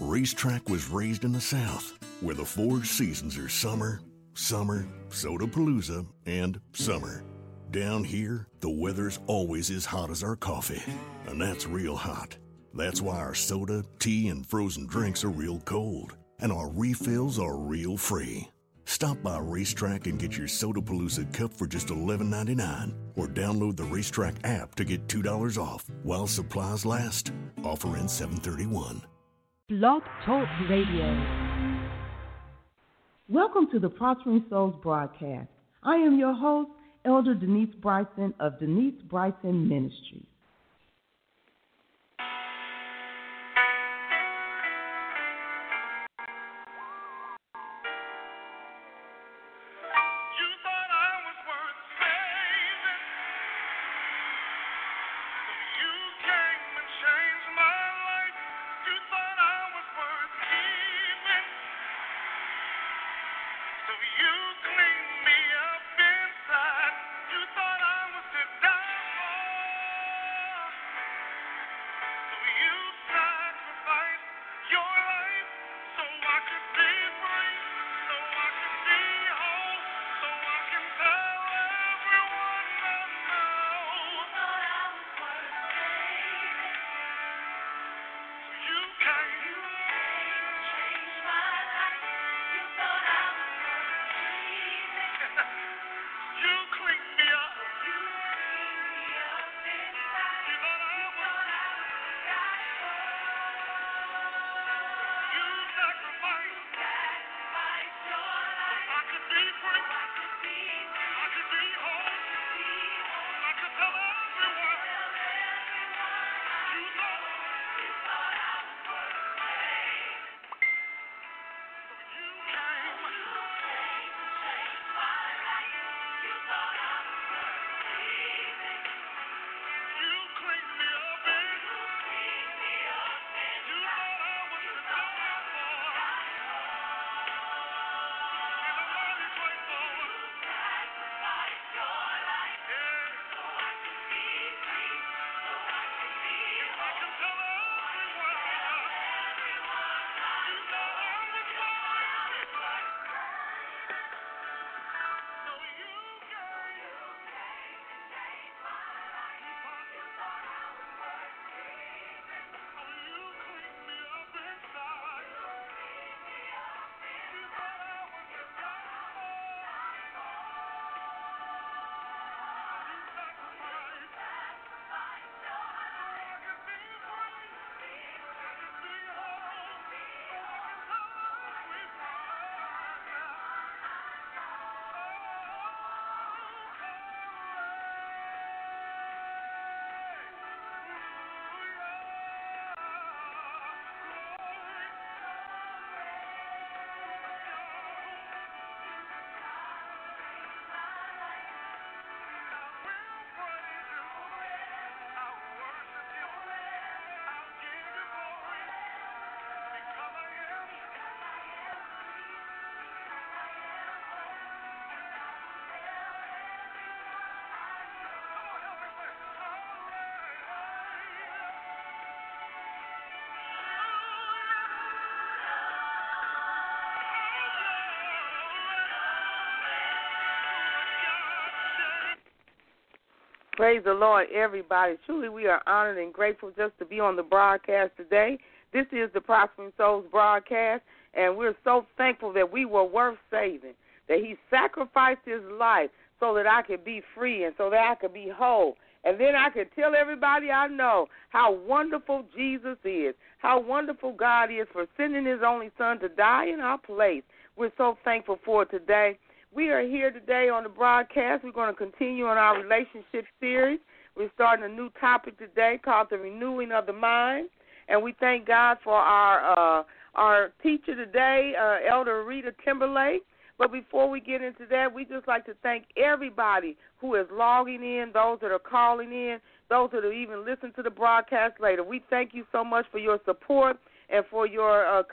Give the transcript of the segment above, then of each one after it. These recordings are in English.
Racetrack was raised in the South, where the 4 seasons are summer, summer, Soda-Palooza, and summer. Down here, the weather's always as hot as our coffee, and that's real hot. That's why our soda, tea, and frozen drinks are real cold, and our refills are real free. Stop by Racetrack and get your Soda-Palooza cup for just $11.99, or download the Racetrack app to get $2 off while supplies last. Offer ends 7/31. Blog Talk Radio. Welcome to the Prospering Souls broadcast. I am your host, Elder Denise Bryson of Denise Bryson Ministries. Praise the Lord, everybody. Truly, we are honored and grateful just to be on the broadcast today. This is the Prospering Souls broadcast, and we're so thankful that we were worth saving, that he sacrificed his life so that I could be free and so that I could be whole. And then I could tell everybody I know how wonderful Jesus is, how wonderful God is for sending his only son to die in our place. We're so thankful for it today. We are here today on the broadcast. We're going to continue on our relationship series. We're starting a new topic today called the renewing of the mind. And we thank God for our teacher today, Elder Rita Timberlake. But before we get into that, we just like to thank everybody who is logging in, those that are calling in, those that will even listen to the broadcast later. We thank you so much for your support and for your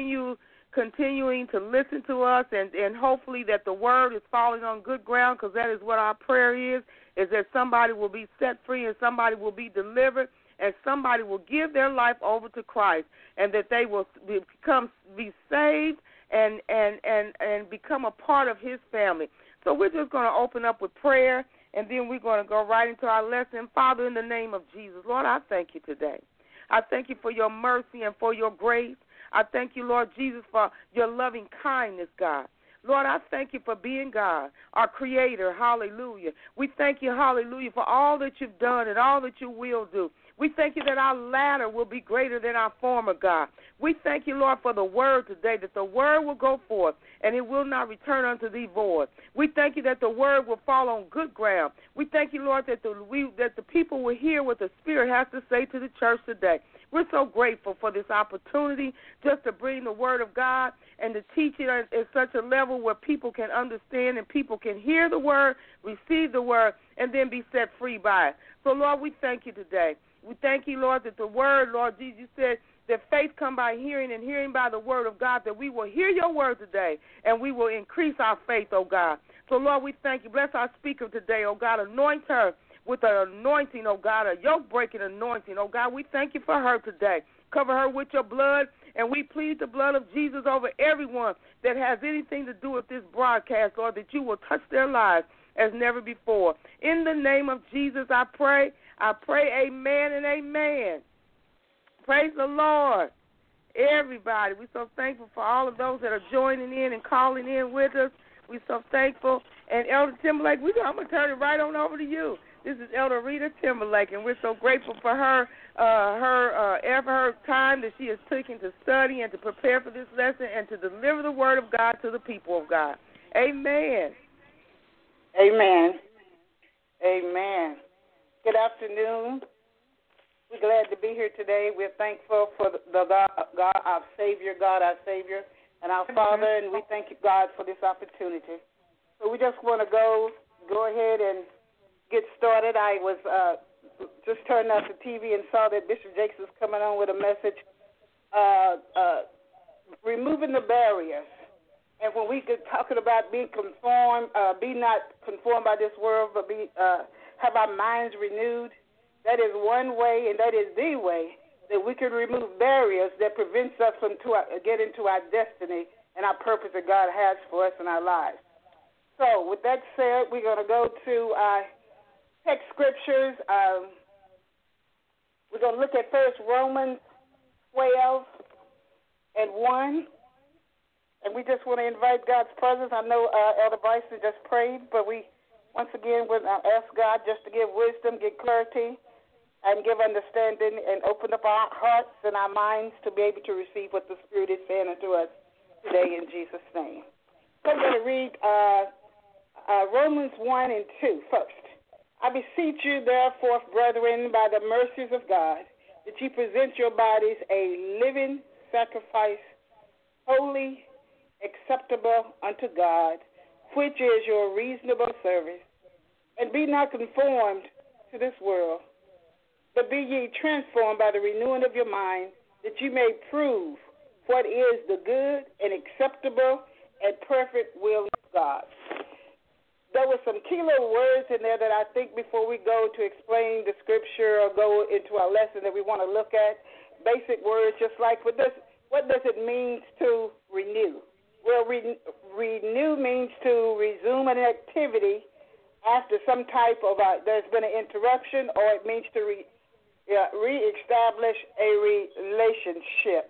continuing to listen to us, and hopefully that the word is falling on good ground, because that is what our prayer is that somebody will be set free and somebody will be delivered and somebody will give their life over to Christ, and that they will be saved and become a part of his family. So we're just going to open up with prayer, and then we're going to go right into our lesson. Father, in the name of Jesus, Lord, I thank you today. I thank you for your mercy and for your grace. I thank you, Lord Jesus, for your loving kindness, God. Lord, I thank you for being God, our creator. Hallelujah. We thank you, hallelujah, for all that you've done and all that you will do. We thank you that our latter will be greater than our former, God. We thank you, Lord, for the word today, that the word will go forth and it will not return unto thee void. We thank you that the word will fall on good ground. We thank you, Lord, that the people will hear what the Spirit has to say to the church today. We're so grateful for this opportunity just to bring the word of God and to teach it at such a level where people can understand and people can hear the word, receive the word, and then be set free by it. So, Lord, we thank you today. We thank you, Lord, that the word, Lord Jesus, you said that faith come by hearing and hearing by the word of God, that we will hear your word today and we will increase our faith, oh God. So, Lord, we thank you. Bless our speaker today, oh God. Anoint her with an anointing, oh God, a yoke-breaking anointing, oh God. We thank you for her today. Cover her with your blood, and we plead the blood of Jesus over everyone that has anything to do with this broadcast, Lord, that you will touch their lives as never before. In the name of Jesus, I pray, amen and amen. Praise the Lord. Everybody, we're so thankful for all of those that are joining in and calling in with us. We're so thankful. And Elder Timberlake, I'm going to turn it right on over to you. This is Elder Rita Timberlake, and we're so grateful for her time that she has taken to study and to prepare for this lesson and to deliver the word of God to the people of God. Amen. Amen. Amen. Good afternoon. We're glad to be here today. We're thankful for the God, our Savior, and our Father, and we thank you, God, for this opportunity. So we just want to go ahead and get started. I was just turned off the TV and saw that Bishop Jakes was coming on with a message, removing the barriers. And when we get talking about being conformed, be not conformed by this world, but have our minds renewed, that is one way, and that is the way that we can remove barriers that prevents us from getting to our destiny and our purpose that God has for us in our lives. So with that said, we're going to go to our text scriptures. We're going to look at first Romans 12 and 1. And we just want to invite God's presence. I know Elder Bryson just prayed, but we once again would ask God just to give wisdom, give clarity, and give understanding, and open up our hearts and our minds to be able to receive what the Spirit is saying unto us today in Jesus' name. So I'm going to read Romans 1 and 2 first. I beseech you, therefore, brethren, by the mercies of God, that ye present your bodies a living sacrifice, holy, acceptable unto God, which is your reasonable service. And be not conformed to this world, but be ye transformed by the renewing of your mind, that you may prove what is the good and acceptable and perfect will of God. There were some key little words in there that I think before we go to explain the scripture or go into our lesson that we want to look at, basic words just like what does it mean to renew? Well, renew means to resume an activity after some type of there's been an interruption, or it means to reestablish a relationship.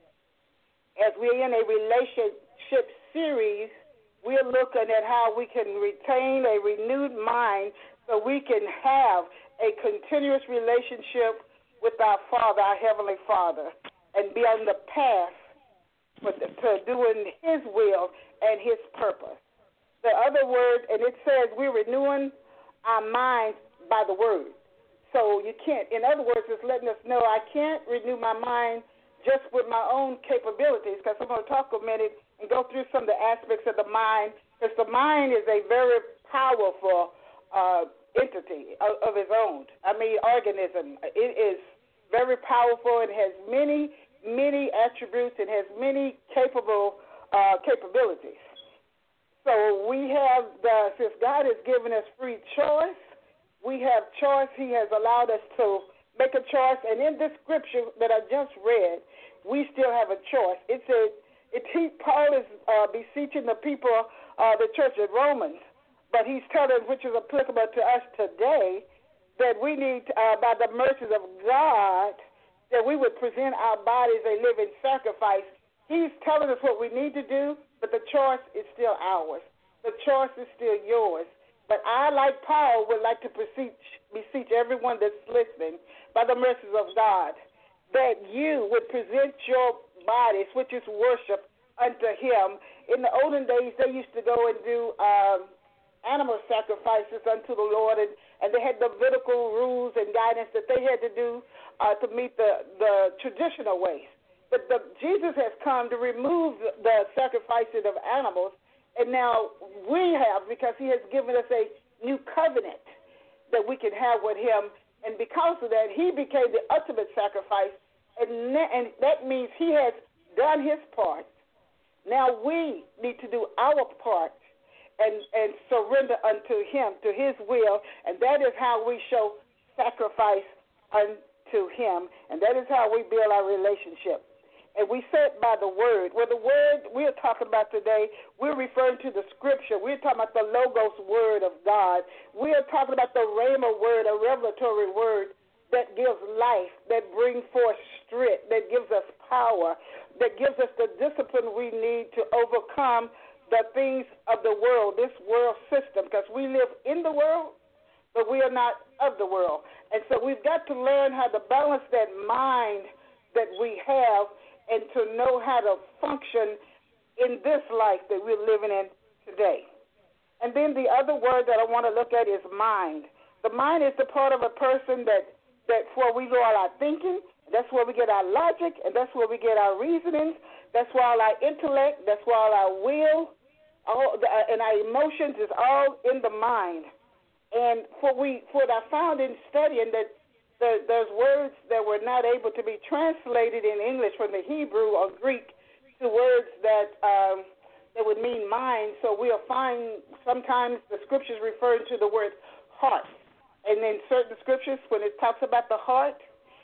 As we're in a relationship series, we're looking at how we can retain a renewed mind so we can have a continuous relationship with our Father, our Heavenly Father, and be on the path to doing His will and His purpose. The other word, and it says we're renewing our minds by the Word. So you can't, in other words, it's letting us know I can't renew my mind just with my own capabilities, because I'm going to talk a minute and go through some of the aspects of the mind, because the mind is a very powerful entity of its own. Organism. It is very powerful and has many, many attributes and has many capabilities. So we have, since God has given us free choice, we have choice. He has allowed us to make a choice. And in this scripture that I just read, we still have a choice. It says, Paul is beseeching the people, the church at Romans, but he's telling, which is applicable to us today, that we need, by the mercies of God, that we would present our bodies a living sacrifice. He's telling us what we need to do, but the choice is still ours. The choice is still yours. But I, like Paul, would like to beseech everyone that's listening, by the mercies of God, that you would present your bodies, which is worship, unto him. In the olden days, they used to go and do animal sacrifices unto the Lord, and they had Levitical rules and guidance that they had to do to meet the traditional ways. But Jesus has come to remove the sacrificing of animals, and now we have, because he has given us a new covenant that we can have with him, and because of that, he became the ultimate sacrifice, and that means he has done his part. Now we need to do our part and surrender unto him, to his will, and that is how we show sacrifice unto him, and that is how we build our relationship. And we set by the word. Well, the word we're talking about today, we're referring to the scripture. We're talking about the Logos word of God. We're talking about the Rhema word, a revelatory word that gives life, that brings forth strength, that gives us power, that gives us the discipline we need to overcome the things of the world, this world system, because we live in the world, but we are not of the world. And so we've got to learn how to balance that mind that we have and to know how to function in this life that we're living in today. And then the other word that I want to look at is mind. The mind is the part of a person that's where we do all our thinking, that's where we get our logic, and that's where we get our reasonings, that's where all our intellect, that's where all our will, and our emotions is all in the mind. And what I found in studying that there's words that were not able to be translated in English from the Hebrew or Greek to words that would mean mind. So we'll find sometimes the scriptures referring to the word heart. And in certain scriptures, when it talks about the heart,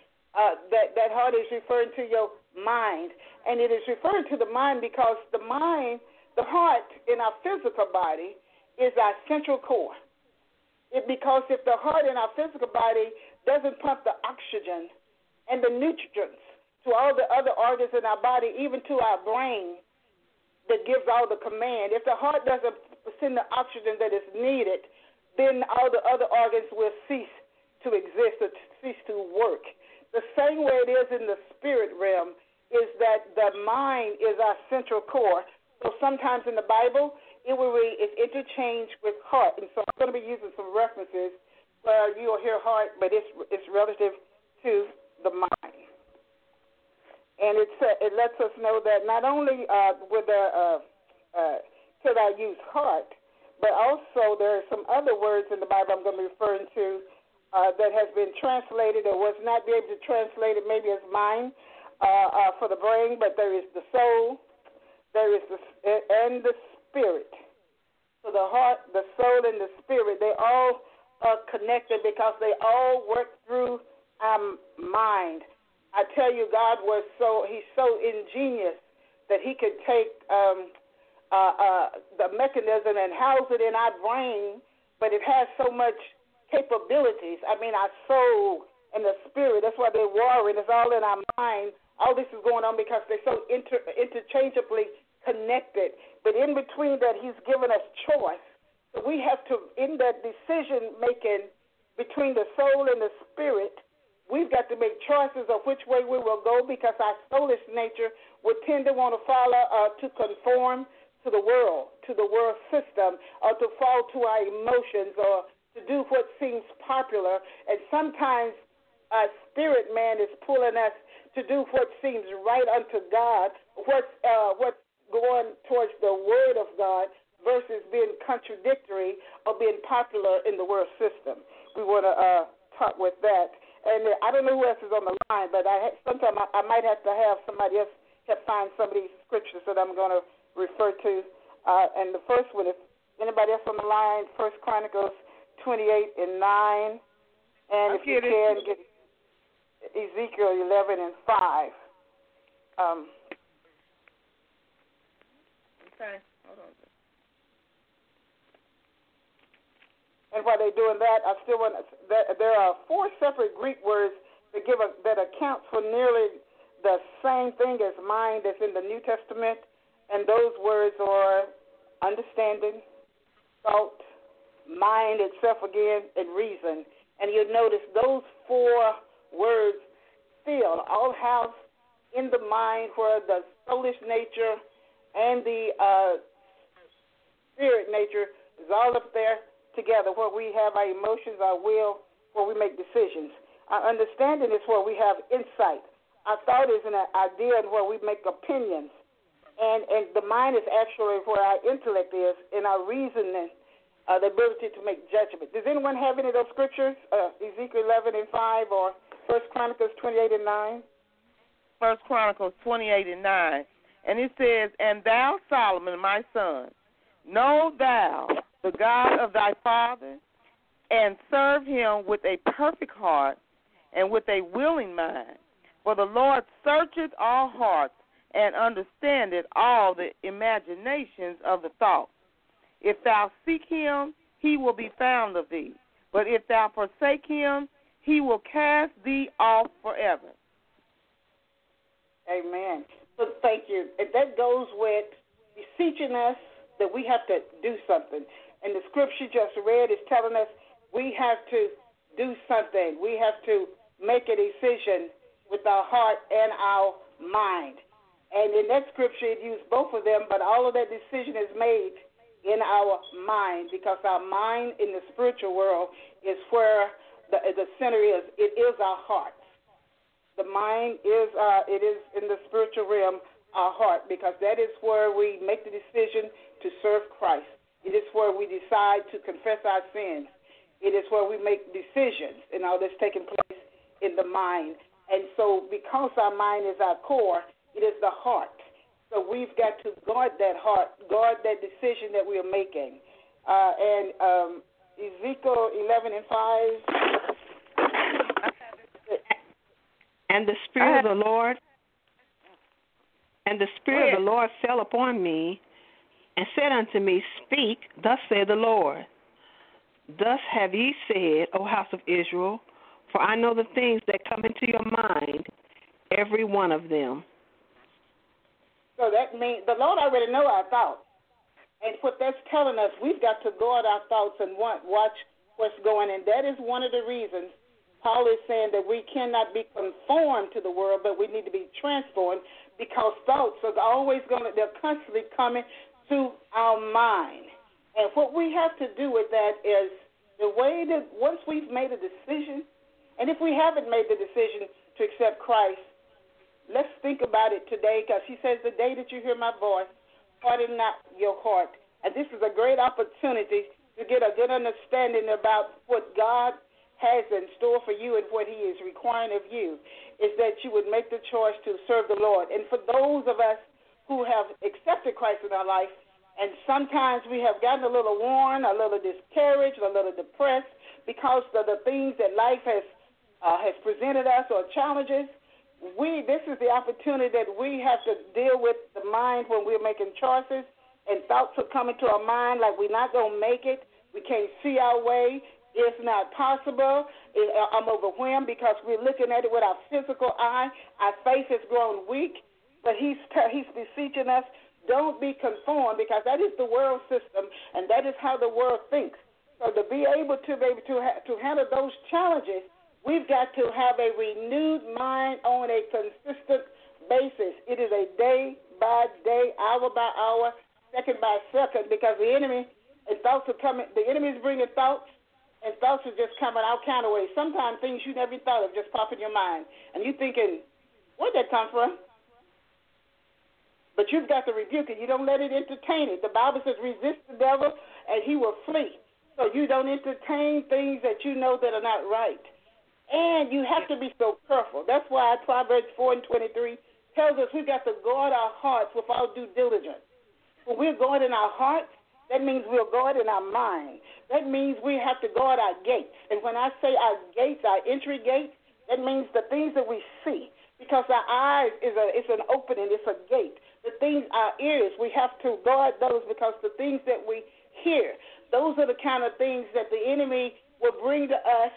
that heart is referring to your mind. And it is referring to the mind because the mind, the heart in our physical body is our central core. Because if the heart in our physical body doesn't pump the oxygen and the nutrients to all the other organs in our body, even to our brain that gives all the command, if the heart doesn't send the oxygen that is needed, then all the other organs will cease to exist or cease to work. The same way it is in the spirit realm is that the mind is our central core. So sometimes in the Bible, it's interchanged with heart. And so I'm going to be using some references where you'll hear heart, but it's relative to the mind. And it lets us know that not only could I use heart, but also there are some other words in the Bible I'm going to be referring to that has been translated or was not be able to translate it maybe as mind for the brain, but there is the soul, there is and the spirit. So the heart, the soul, and the spirit, they all are connected because they all work through our mind. I tell you, God he's so ingenious that he could take the mechanism and house it in our brain, but it has so much capabilities. I mean, our soul and the spirit, that's why they're warring. It's all in our mind. All this is going on because they're so interchangeably connected. But in between that, he's given us choice. So we have to, in that decision-making between the soul and the spirit, we've got to make choices of which way we will go because our soulish nature would tend to want to follow to conform to the world system, or to fall to our emotions, or to do what seems popular. And sometimes our spirit man is pulling us to do what seems right unto God, what's going towards the word of God versus being contradictory or being popular in the world system. We want to talk with that. And I don't know who else is on the line, but sometimes I might have to have somebody else help find some of these scriptures that I'm going to refer to. And the first one, if anybody else on the line, 1 Chronicles 28:9. And if you can get Ezekiel 11 and 5. Okay, hold on. And while they're doing that, I still want to, there are 4 separate Greek words that account for nearly the same thing as mind that's in the New Testament, and those words are understanding, thought, mind itself again, and reason. And you'll notice those 4 words still all have in the mind where the soulish nature and the spirit nature is all up there together, where we have our emotions, our will, where we make decisions. Our understanding is where we have insight. Our thought is an idea where we make opinions. And the mind is actually where our intellect is, and our reasoning, the ability to make judgment. Does anyone have any of those scriptures, Ezekiel 11 and 5 or 1 Chronicles 28 and 9? 1 Chronicles 28 and 9. And it says, And thou, Solomon, my son, know thou the God of thy father, and serve him with a perfect heart and with a willing mind. For the Lord searcheth all hearts and understandeth all the imaginations of the thoughts. If thou seek him, he will be found of thee. But if thou forsake him, he will cast thee off forever. Amen. So thank you. And that goes with beseeching us that we have to do something. And the scripture just read is telling us we have to do something. We have to make a decision with our heart and our mind. And in that scripture, it used both of them, but all of that decision is made in our mind, because our mind in the spiritual world is where the center is. It is our heart. The mind is it is in the spiritual realm, our heart, because that is where we make the decision to serve Christ. It is where we decide to confess our sins. It is where we make decisions, and all that's taking place in the mind. And so because our mind is our core, it is the heart. So we've got to guard that heart, guard that decision that we are making. Ezekiel 11 and 5. And the Spirit of the Lord, of the Lord fell upon me, and said unto me, Speak, thus saith the Lord. Thus have ye said, O house of Israel, for I know the things that come into your mind, every one of them. So that means the Lord already know our thoughts. And what that's telling us, we've got to guard our thoughts and watch what's going on. And that is one of the reasons Paul is saying that we cannot be conformed to the world, but we need to be transformed, because thoughts are always they're constantly coming to our mind. And what we have to do with that is the way that once we've made a decision, and if we haven't made the decision to accept Christ, let's think about it today, because he says, the day that you hear my voice, harden not your heart. And this is a great opportunity to get a good understanding about what God has in store for you and what he is requiring of you, is that you would make the choice to serve the Lord. And for those of us who have accepted Christ in our life, and sometimes we have gotten a little worn, a little discouraged, a little depressed because of the things that life has presented us, or challenges, this is the opportunity that we have to deal with the mind when we're making choices, and thoughts are coming to our mind like we're not going to make it, we can't see our way, it's not possible, I'm overwhelmed, because we're looking at it with our physical eye, our faith has grown weak, but he's beseeching us, don't be conformed, because that is the world system, and that is how the world thinks. So to be able to handle those challenges, we've got to have a renewed mind on a consistent basis. It is a day by day, hour by hour, second by second, because the enemy and thoughts are coming. The enemy is bringing thoughts, and thoughts are just coming all kind of ways. Sometimes things you never thought of just pop in your mind, and you're thinking, where'd that come from? But you've got to rebuke it. You don't let it entertain it. The Bible says resist the devil, and he will flee. So you don't entertain things that you know that are not right. And you have to be so careful. That's why Proverbs 4 and 23 tells us we've got to guard our hearts with all due diligence. When we're guarding our hearts, that means we're guarding our mind. That means we have to guard our gates. And when I say our gates, our entry gates, That means the things that we see, because our eyes is an opening, it's a gate. The things, our ears, we have to guard those, because the things that we hear, those are the kind of things that the enemy will bring to us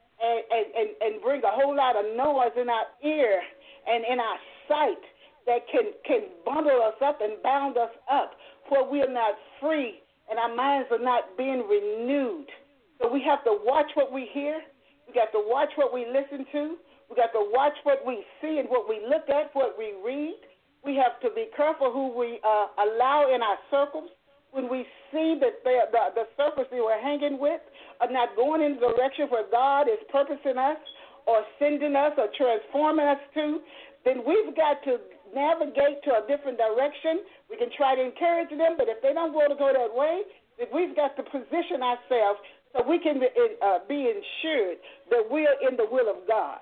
and bring a whole lot of noise in our ear and in our sight that can bundle us up and bound us up, where we are not free and our minds are not being renewed. So we have to watch what we hear. We got to watch what we listen to. We got to watch what we see and what we look at, what we read. We have to be careful who we allow in our circles. When we see that the circles that we're hanging with are not going in the direction where God is purposing us or sending us or transforming us to, then we've got to navigate to a different direction. We can try to encourage them, but if they don't want to go that way, then we've got to position ourselves so we can be ensured that we are in the will of God.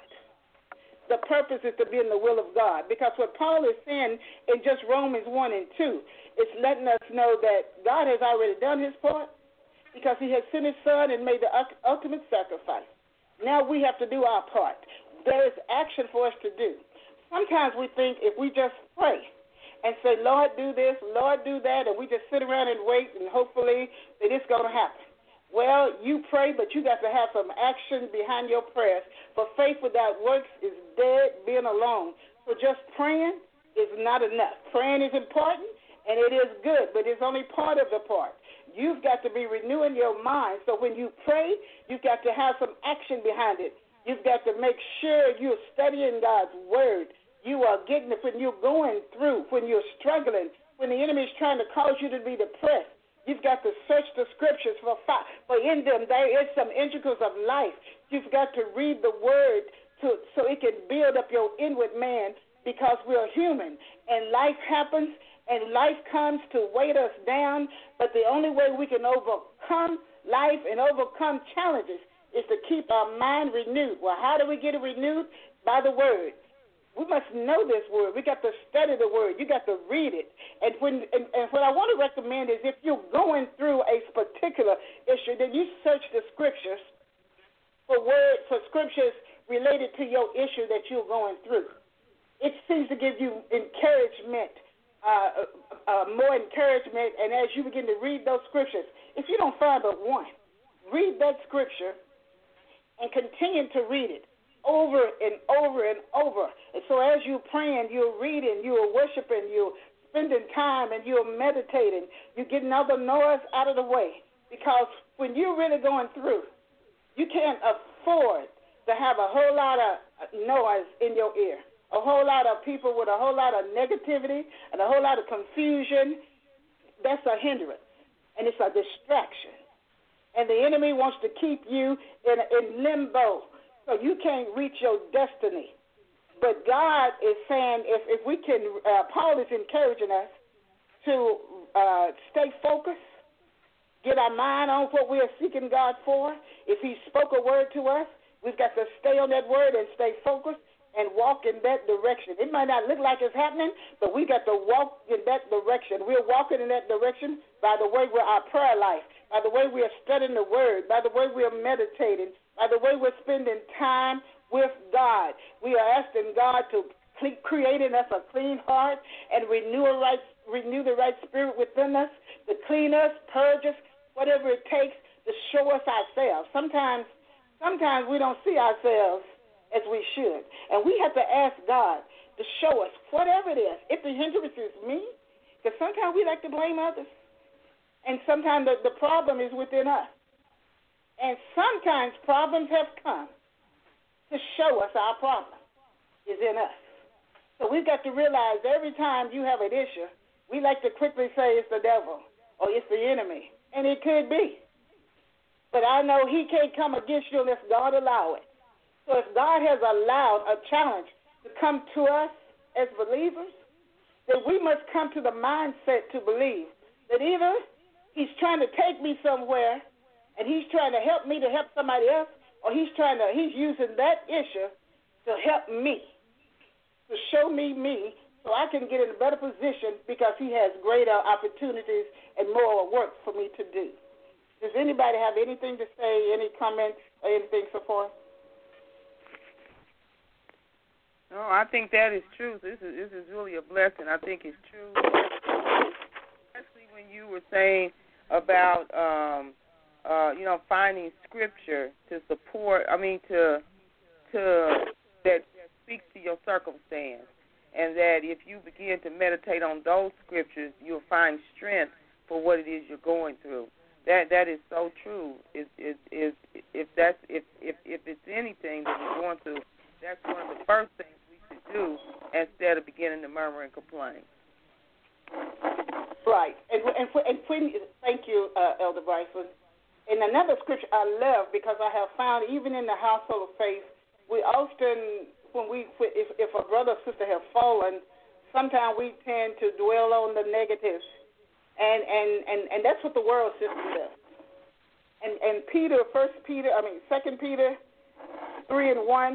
The purpose is to be in the will of God, because what Paul is saying in just Romans 1 and 2 is letting us know that God has already done his part, because he has sent his son and made the ultimate sacrifice. Now we have to do our part. There is action for us to do. Sometimes we think if we just pray and say, Lord, do this, Lord, do that, and we just sit around and wait and hopefully that it's going to happen. Well, you pray, but you got to have some action behind your prayers. For faith without works is dead being alone. So just praying is not enough. Praying is important, and it is good, but it's only part of the part. You've got to be renewing your mind. So when you pray, you've got to have some action behind it. You've got to make sure you're studying God's word. You are getting it when you're going through, when you're struggling, when the enemy is trying to cause you to be depressed. You've got to search the scriptures for in them there is some intricals of life. You've got to read the word so it can build up your inward man, because we're human and life happens and life comes to weight us down. But the only way we can overcome life and overcome challenges is to keep our mind renewed. Well, how do we get it renewed? By the word. We must know this word. We got to study the word. You got to read it. And what I want to recommend is, if you're going through a particular issue, then you search the scriptures for scriptures related to your issue that you're going through. It seems to give you encouragement, more encouragement. And as you begin to read those scriptures, if you don't find but one, read that scripture and continue to read it over and over and over. And so as you're praying, you're reading, you're worshiping, you're spending time, and you're meditating, you're getting other noise out of the way. Because when you're really going through, you can't afford to have a whole lot of noise in your ear, a whole lot of people with a whole lot of negativity and a whole lot of confusion. That's a hindrance, and it's a distraction. And the enemy wants to keep you in limbo, so you can't reach your destiny. But God is saying, if we can, Paul is encouraging us to stay focused, get our mind on what we are seeking God for. If he spoke a word to us, we've got to stay on that word and stay focused and walk in that direction. It might not look like it's happening, but we got to walk in that direction. We're walking in that direction by the way we're our prayer life, by the way we are studying the word, by the way we are meditating, by the way we're spending time with God. We are asking God to create in us a clean heart and renew the right spirit within us, to clean us, purge us, whatever it takes to show us ourselves. Sometimes we don't see ourselves as we should. And we have to ask God to show us whatever it is. If the hindrance is me, because sometimes we like to blame others. And sometimes the problem is within us. And sometimes problems have come to show us our problem is in us. So we've got to realize every time you have an issue, we like to quickly say it's the devil or it's the enemy. And it could be. But I know he can't come against you unless God allow it. So if God has allowed a challenge to come to us as believers, then we must come to the mindset to believe that either he's trying to take me somewhere and he's trying to help me to help somebody else, or he's using that issue to help me, to show me so I can get in a better position because he has greater opportunities and more work for me to do. Does anybody have anything to say, any comments or anything so far? No, I think that is true. This is really a blessing. I think it's true, especially when you were saying about finding scripture to support. That speaks to your circumstance, and that if you begin to meditate on those scriptures, you'll find strength for what it is you're going through. That is so true. If it's anything that we're going through, that's one of the first things we should do instead of beginning to murmur and complain. Right. And thank you, Elder Bryson. And another scripture I love, because I have found even in the household of faith, we often, if a brother or sister have fallen, sometimes we tend to dwell on the negatives, and that's what the world system does. And 2 Peter 3:1,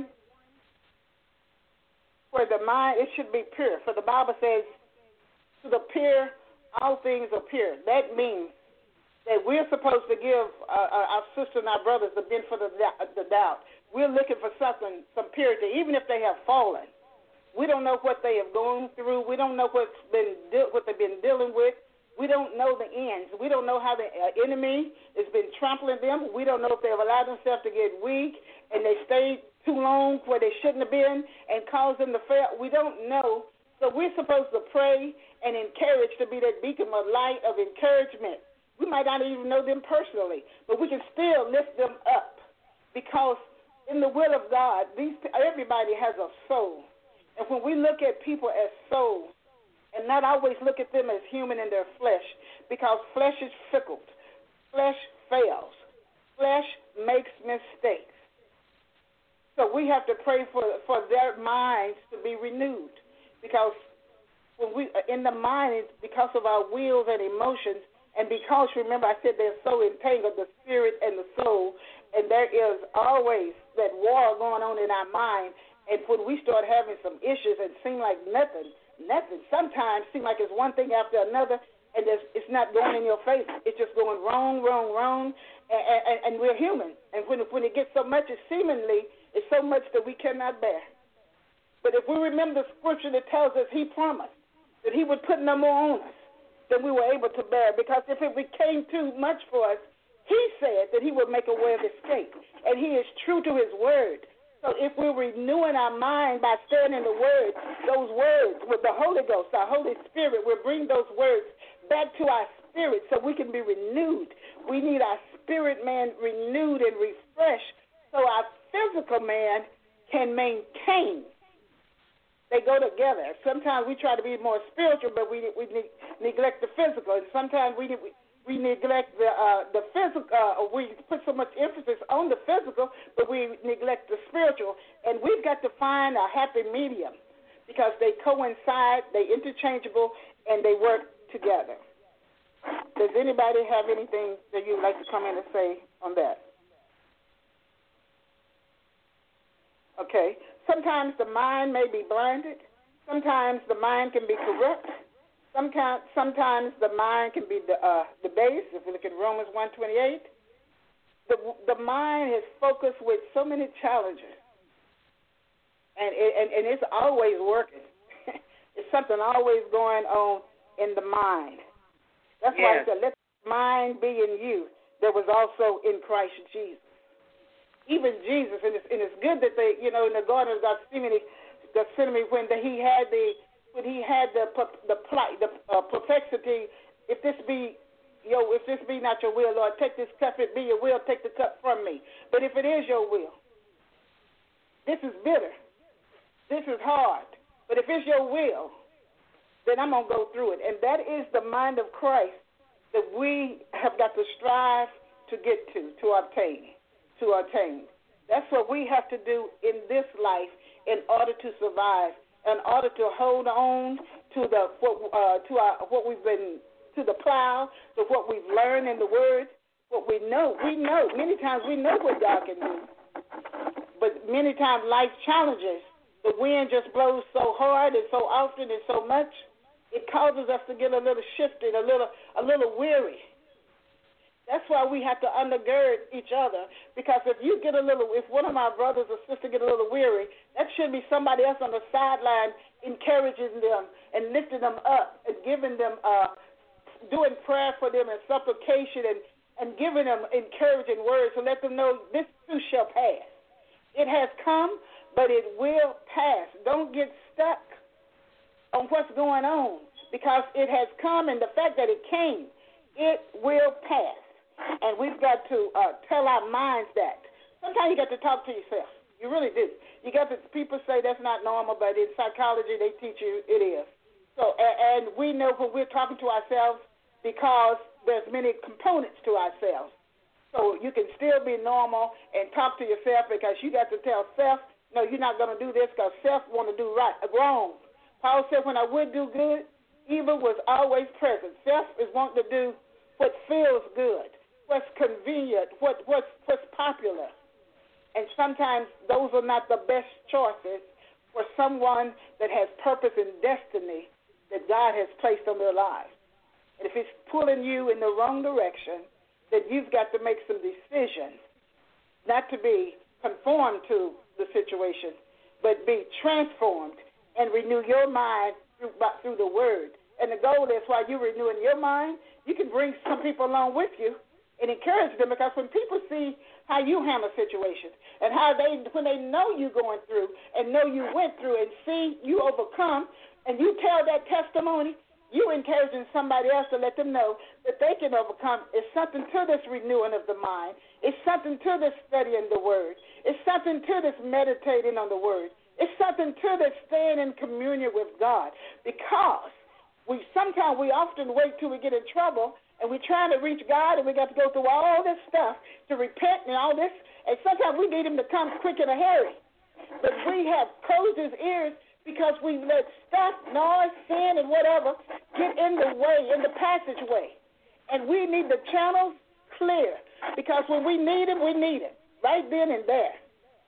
for the mind it should be pure. For the Bible says, to the pure all things are pure. That means that we're supposed to give our sisters and our brothers the benefit of the doubt. We're looking for some purity, even if they have fallen. We don't know what they have gone through. We don't know what they've been dealing with. We don't know the ends. We don't know how the enemy has been trampling them. We don't know if they've allowed themselves to get weak and they stayed too long where they shouldn't have been and caused them to fail. We don't know. So we're supposed to pray and encourage, to be that beacon of light of encouragement. We might not even know them personally, but we can still lift them up, because in the will of God, everybody has a soul. And when we look at people as souls and not always look at them as human in their flesh, because flesh is fickle, flesh fails, flesh makes mistakes. So we have to pray for their minds to be renewed, because when we in the mind, because of our wills and emotions, and because, remember, I said they're so entangled, the spirit and the soul, and there is always that war going on in our mind. And when we start having some issues and seem like nothing, sometimes seem like it's one thing after another, and it's not going in your face. It's just going wrong, and we're human. And when it gets so much, it's so much that we cannot bear. But if we remember the scripture that tells us he promised that he would put no more on us than we were able to bear, because if it became too much for us, he said that he would make a way of escape, and he is true to his word. So if we're renewing our mind by studying the word, those words with the Holy Ghost, our Holy Spirit, will bring those words back to our spirit so we can be renewed. We need our spirit man renewed and refreshed so our physical man can maintain. They go together. Sometimes we try to be more spiritual, but we neglect the physical. And sometimes we neglect the physical. We put so much emphasis on the physical, but we neglect the spiritual. And we've got to find a happy medium, because they coincide, they interchangeable, and they work together. Does anybody have anything that you'd like to come in and say on that? Okay. Sometimes the mind may be blinded. Sometimes the mind can be corrupt. Sometimes the mind can be debased. If we look at Romans 1:28, the mind is focused with so many challenges, and it's always working. It's something always going on in the mind. That's why it said, "Let the mind be in you that was also in Christ Jesus." Even Jesus, and it's good that they, in the Garden of Gethsemane, when he had the perplexity, if this be not your will, Lord, take this cup. If it be your will, take the cup from me. But if it is your will, this is bitter. This is hard. But if it's your will, then I'm going to go through it. And that is the mind of Christ that we have got to strive to get to obtain. That's what we have to do in this life in order to survive, in order to hold on to the plow, to what we've learned in the Word, what we know. Many times we know what God can do, but many times life challenges. The wind just blows so hard and so often and so much, it causes us to get a little shifted, a little weary. That's why we have to undergird each other, because if one of my brothers or sisters get a little weary, that should be somebody else on the sideline encouraging them and lifting them up and giving them, doing prayer for them and supplication and giving them encouraging words to let them know this too shall pass. It has come, but it will pass. Don't get stuck on what's going on, because it has come, and the fact that it came, it will pass. And we've got to tell our minds that. Sometimes you got to talk to yourself. You really do. You got to, people say that's not normal, but in psychology they teach you it is. So, and we know when we're talking to ourselves, because there's many components to ourselves. So you can still be normal and talk to yourself, because you got to tell self, no, you're not going to do this, because self want to do wrong. Paul said, when I would do good, evil was always present. Self is wanting to do what feels good, what's convenient, what's popular. And sometimes those are not the best choices for someone that has purpose and destiny that God has placed on their lives. And if it's pulling you in the wrong direction, then you've got to make some decisions, not to be conformed to the situation, but be transformed and renew your mind through the Word. And the goal is, while you're renewing your mind, you can bring some people along with you and encourage them, because when people see how you handle situations and how when they know you going through and know you went through and see you overcome, and you tell that testimony, you encouraging somebody else to let them know that they can overcome. It's something to this renewing of the mind. It's something to this studying the Word. It's something to this meditating on the Word. It's something to this staying in communion with God, because we often wait till we get in trouble, and we're trying to reach God, and we got to go through all this stuff to repent and all this, and sometimes we need Him to come quick in a hurry. But we have closed His ears because we let stuff, noise, sin, and whatever get in the way, in the passageway. And we need the channels clear, because when we need Him right then and there.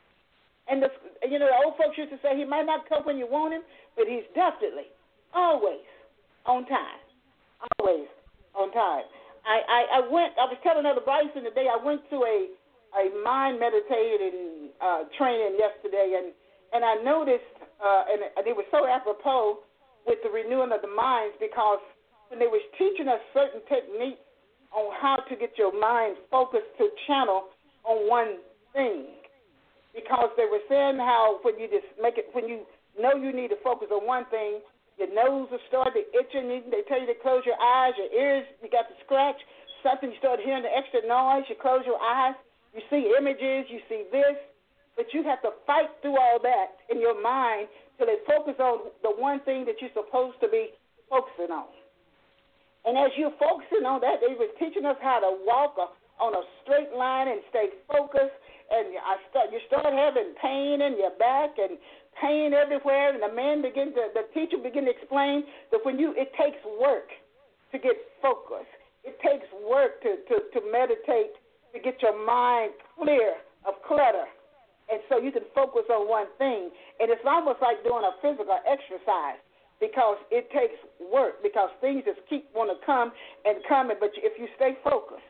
And the old folks used to say, He might not come when you want Him, but He's definitely always on time. Always on time. I was telling Elder Bryson today, I went to a mind meditating training yesterday, and I noticed, and it was so apropos with the renewing of the minds, because when they was teaching us certain techniques on how to get your mind focused to channel on one thing, because they were saying how when you know you need to focus on one thing, your nose will start to itching. They tell you to close your eyes, your ears, you got to scratch something, you start hearing the extra noise, you close your eyes, you see images, you see this, but you have to fight through all that in your mind till they focus on the one thing that you're supposed to be focusing on. And as you're focusing on that, they were teaching us how to walk on a straight line and stay focused, and you start having pain in your back and pain everywhere, and the teacher began to explain that it takes work to get focused. It takes work to meditate, to get your mind clear of clutter, and so you can focus on one thing. And it's almost like doing a physical exercise, because it takes work, because things just keep want to come and coming, but if you stay focused,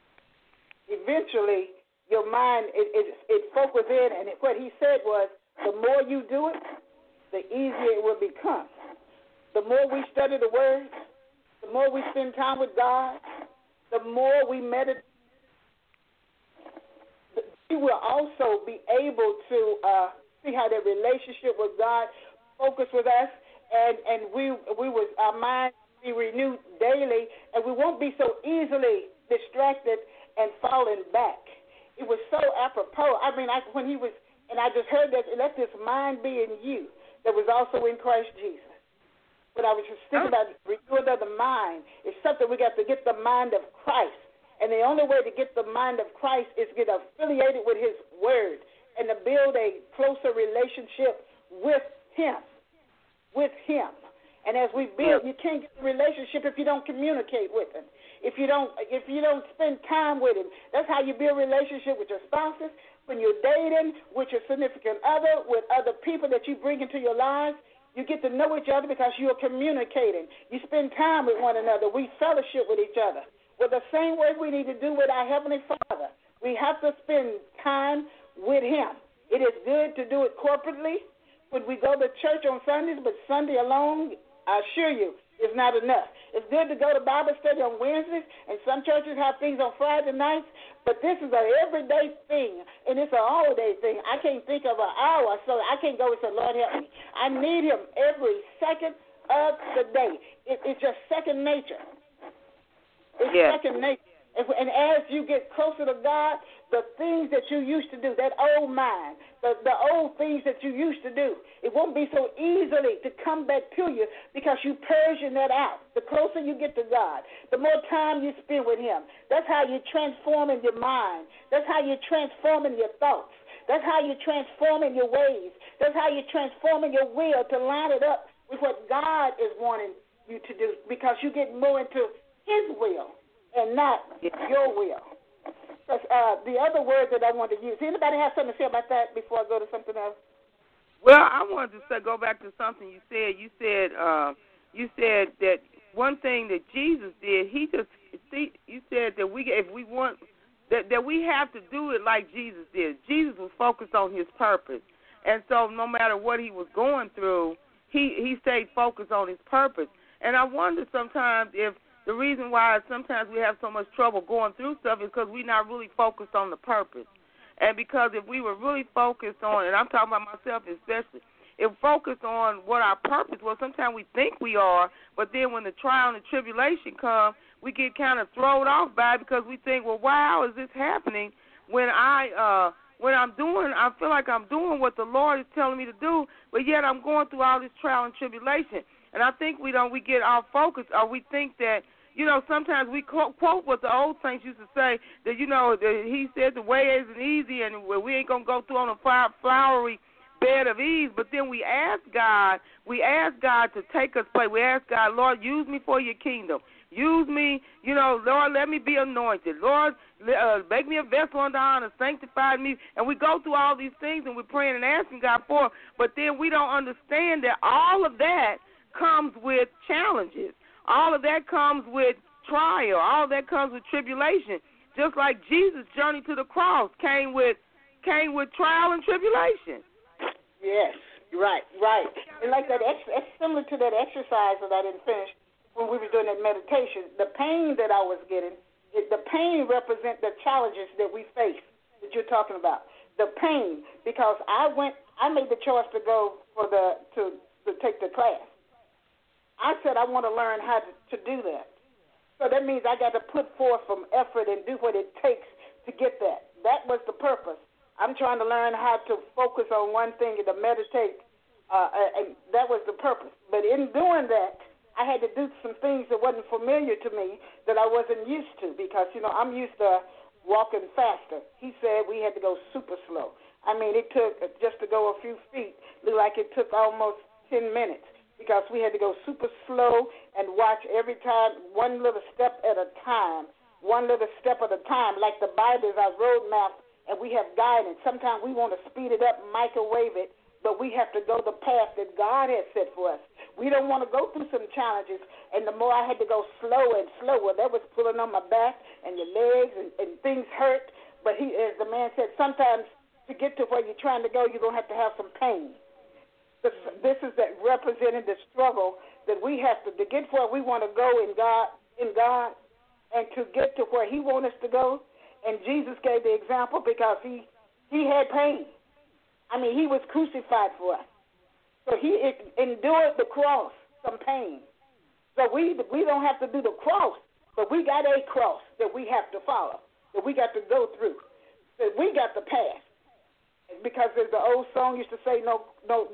eventually your mind, it focuses in, and what he said was, the more you do it, the easier it will become. The more we study the Word, the more we spend time with God, the more we meditate, we will also be able to see how that relationship with God focus with us, and our mind be renewed daily, and we won't be so easily distracted and falling back. It was so apropos. When he was, and I just heard that, let this mind be in you that was also in Christ Jesus. But I was just thinking about renewing of the mind. It's something we got to get the mind of Christ. And the only way to get the mind of Christ is get affiliated with His Word and to build a closer relationship with Him. With Him. And as we build, you can't get the relationship if you don't communicate with Him. If you don't spend time with Him. That's how you build relationship with your spouses, when you're dating, with your significant other, with other people that you bring into your lives. You get to know each other because you're communicating. You spend time with one another. We fellowship with each other. Well, the same way we need to do with our Heavenly Father. We have to spend time with Him. It is good to do it corporately when we go to church on Sundays, but Sunday alone, I assure you, is not enough. It's good to go to Bible study on Wednesdays, and some churches have things on Friday nights, but this is an everyday thing, and it's an all-day thing. I can't think of an hour, so I can't go and say, Lord, help me. I need Him every second of the day. It's just second nature. It's second nature. And as you get closer to God, the things that you used to do, that old mind, the old things that you used to do, it won't be so easily to come back to you because you purging that out. The closer you get to God, the more time you spend with Him. That's how you transform in your mind. That's how you transform in your thoughts. That's how you transform in your ways. That's how you transform in your will to line it up with what God is wanting you to do, because you get more into His will and not your will. The other word that I want to use, anybody have something to say about that before I go to something else? Well, I wanted to go back to something you said. You said that one thing that Jesus did, you said that if we want, that we have to do it like Jesus did. Jesus was focused on His purpose. And so no matter what He was going through, he stayed focused on His purpose. And I wonder sometimes if the reason why sometimes we have so much trouble going through stuff is because we're not really focused on the purpose. And because if we were really focused on, and I'm talking about myself especially, if focused on what our purpose was, sometimes we think we are, but then when the trial and the tribulation come, we get kind of thrown off by it because we think, well, wow, is this happening when I feel like I'm doing what the Lord is telling me to do, but yet I'm going through all this trial and tribulation. And I think we get off focus, or we think that, sometimes we quote what the old saints used to say, that, He said the way isn't easy and we ain't going to go through on a flowery bed of ease. But then we ask God to take us place. We ask God, Lord, use me for your kingdom. Use me, Lord, let me be anointed. Lord, make me a vessel unto honor, sanctify me. And we go through all these things and we're praying and asking God for it, but then we don't understand that all of that comes with challenges. All of that comes with trial. All of that comes with tribulation. Just like Jesus' journey to the cross came with trial and tribulation. Yes, right. And like that, it's similar to that exercise that I didn't finish when we were doing that meditation. The pain that I was getting, the pain represents the challenges that we face that you're talking about. The pain, because I made the choice to go to take the class. I said I want to learn how to do that. So that means I got to put forth some effort and do what it takes to get that. That was the purpose. I'm trying to learn how to focus on one thing and to meditate, and that was the purpose. But in doing that, I had to do some things that wasn't familiar to me that I wasn't used to because, I'm used to walking faster. He said we had to go super slow. I mean, it took, just to go a few feet, looked like it took almost 10 minutes. Because we had to go super slow and watch every time, one little step at a time, like the Bible is our roadmap, and we have guidance. Sometimes we want to speed it up, microwave it, but we have to go the path that God has set for us. We don't want to go through some challenges, and the more I had to go slower and slower, that was pulling on my back and your legs, and things hurt. But as the man said, sometimes to get to where you're trying to go, you're going to have some pain. This is that representing the struggle that we have to get where we want to go in God, and to get to where He wants us to go. And Jesus gave the example because He had pain. I mean, He was crucified for us. So He endured the cross, some pain. So we don't have to do the cross, but we got a cross that we have to follow, that we got to go through, that we got to pass. Because as the old song used to say, no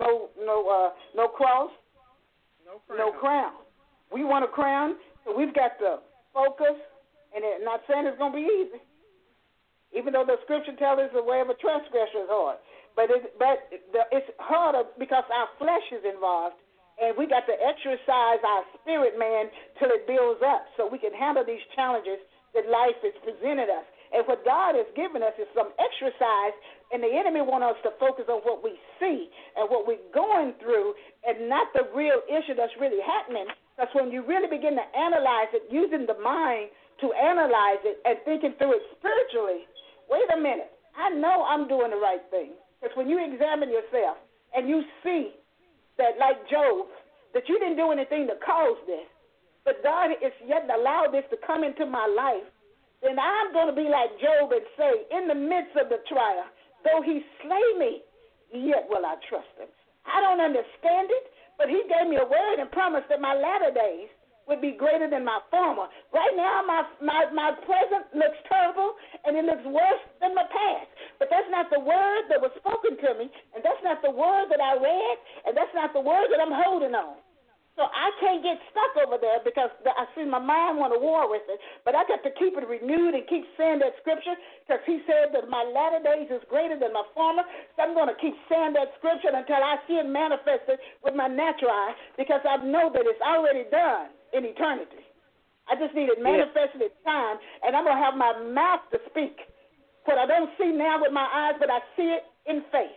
cross, no crown. We want a crown, so we've got to focus, and I'm not saying it's going to be easy, even though the scripture tells us the way of a transgressor is hard. But it's harder because our flesh is involved, and we got to exercise our spirit, man, till it builds up so we can handle these challenges that life has presented us. And what God has given us is some exercise, and the enemy wants us to focus on what we see and what we're going through and not the real issue that's really happening. Because when you really begin to analyze it using the mind to analyze it and thinking through it spiritually. Wait a minute. I know I'm doing the right thing. Because when you examine yourself and you see that, like Job, that you didn't do anything to cause this, but God is yet allowed this to come into my life, then I'm going to be like Job and say, in the midst of the trial, though he slay me, yet will I trust him. I don't understand it, but he gave me a word and promised that my latter days would be greater than my former. Right now, my present looks terrible, and it looks worse than my past. But that's not the word that was spoken to me, and that's not the word that I read, and that's not the word that I'm holding on. So I can't get stuck over there because I see my mind want to war with it. But I got to keep it renewed and keep saying that scripture because he said that my latter days is greater than my former. So I'm going to keep saying that scripture until I see it manifested with my natural eye because I know that it's already done in eternity. I just need it manifested in time, and I'm going to have my mouth to speak. What I don't see now with my eyes, but I see it in faith.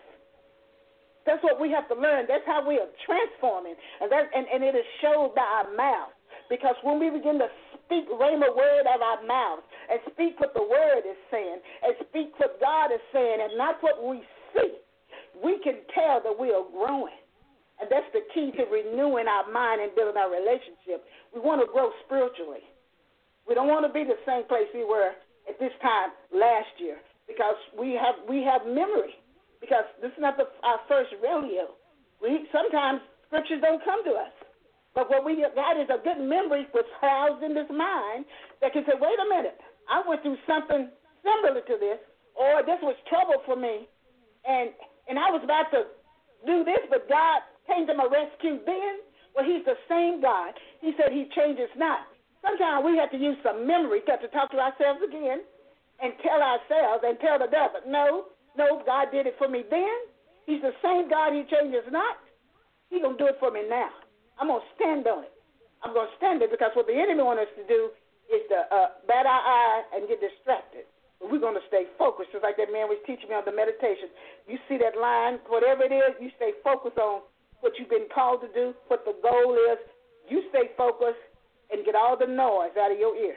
That's what we have to learn. That's how we are transforming. And it is showed by our mouth. Because when we begin to speak rhema word of our mouth and speak what the word is saying and speak what God is saying and not what we see, we can tell that we are growing. And that's the key to renewing our mind and building our relationship. We want to grow spiritually. We don't want to be the same place we were at this time last year because we have memory. Because this is not our first rodeo. Sometimes scriptures don't come to us. But what we got is a good memory that's housed in this mind that can say, wait a minute, I went through something similar to this, or this was trouble for me, and I was about to do this, but God came to my rescue then. Well, he's the same God. He said he changes not. Sometimes we have to use some memory to talk to ourselves again and tell ourselves and tell the devil, no, God did it for me then. He's the same God. He changes not. He's going to do it for me now. I'm going to stand on it. I'm going to stand it because what the enemy wants us to do is to bat our eye and get distracted. But we're going to stay focused, just like that man was teaching me on the meditation. You see that line, whatever it is, you stay focused on what you've been called to do, what the goal is. You stay focused and get all the noise out of your ear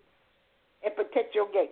and protect your gate.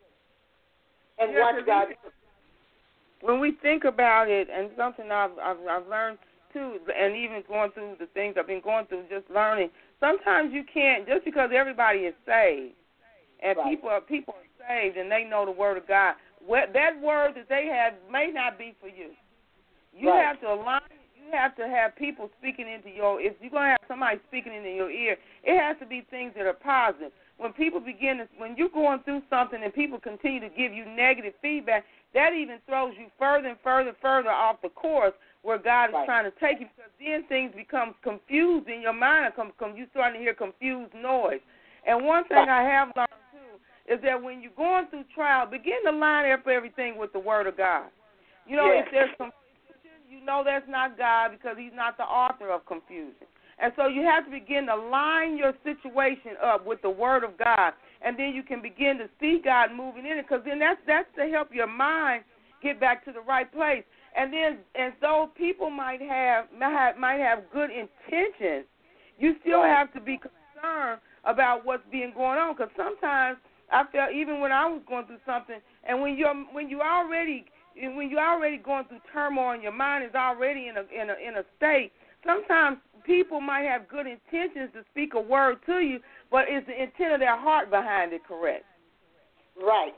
And watch God. When we think about it, and something I've learned too, and even going through the things I've been going through, just learning. Sometimes you can't, just because everybody is saved, and people are saved, and they know the word of God. That word that they have may not be for you. You have to align. You have to have people speaking into your. If you're gonna have somebody speaking into your ear, it has to be things that are positive. When people when you're going through something and people continue to give you negative feedback, that even throws you further and further off the course where God is trying to take you, because then things become confused in your mind. You're starting to hear confused noise. And one thing I have learned, too, is that when you're going through trial, begin to line up everything with the Word of God. You know, if there's confusion, you know that's not God because he's not the author of confusion. And so you have to begin to line your situation up with the Word of God, and then you can begin to see God moving in it, because then that's to help your mind get back to the right place. And then, and though people might have good intentions, you still have to be concerned about what's being going on, because sometimes I felt, even when I was going through something, and when you already going through turmoil and your mind is already in a state, sometimes people might have good intentions to speak a word to you, but is the intent of their heart behind it correct? Right.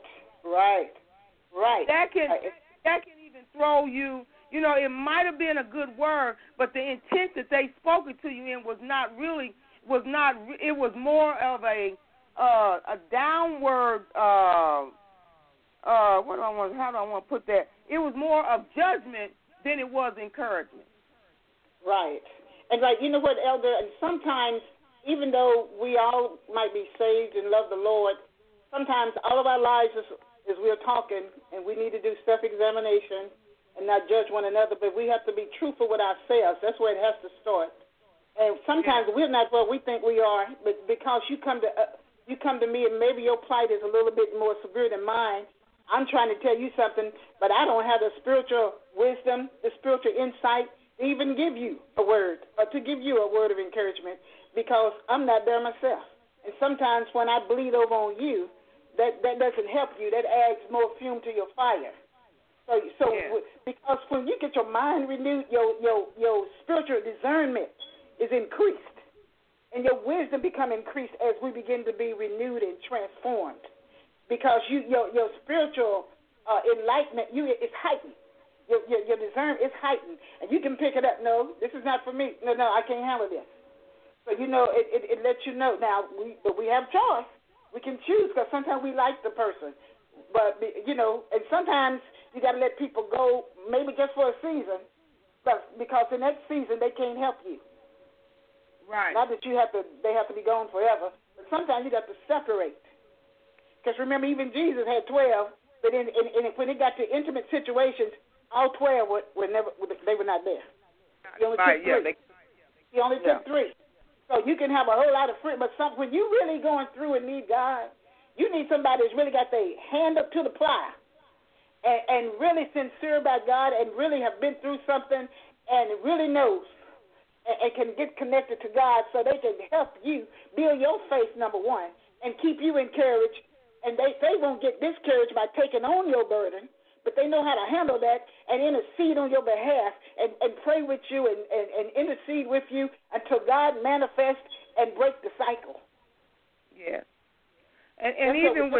That can even throw you. You know, it might have been a good word, but the intent that they spoke it to you in was not. It was more of a downward. How do I want to put that? It was more of judgment than it was encouragement. Right. And you know what, Elder, and sometimes, even though we all might be saved and love the Lord, sometimes all of our lives is we're talking, and we need to do self-examination and not judge one another, but we have to be truthful with ourselves. That's where it has to start. And sometimes we're not where we think we are, but because you come to me, and maybe your plight is a little bit more severe than mine, I'm trying to tell you something, but I don't have the spiritual wisdom, the spiritual insight, even give you a word, or to give you a word of encouragement, because I'm not there myself. And sometimes when I bleed over on you, that doesn't help you. That adds more fume to your fire. So because when you get your mind renewed, your spiritual discernment is increased, and your wisdom become increased as we begin to be renewed and transformed. Because your spiritual enlightenment is heightened. Your discernment is heightened, and you can pick it up. No, this is not for me. No, I can't handle this. So it lets you know. Now we have choice. We can choose because sometimes we like the person, but and sometimes you got to let people go, maybe just for a season, because in that season they can't help you. Right. Not that they have to be gone forever, but sometimes you got to separate. Because remember, even Jesus had 12, but when it got to intimate situations, all 12 were not there. He only took 3. He only took 3. So you can have a whole lot of freedom, but when you really going through and need God, you need somebody that's really got their hand up to the plow and really sincere about God and really have been through something and really knows and can get connected to God so they can help you build your faith, number one, and keep you encouraged. And they won't get discouraged by taking on your burden, but they know how to handle that and intercede on your behalf and pray with you and intercede with you until God manifests and break the cycle. Yes. And even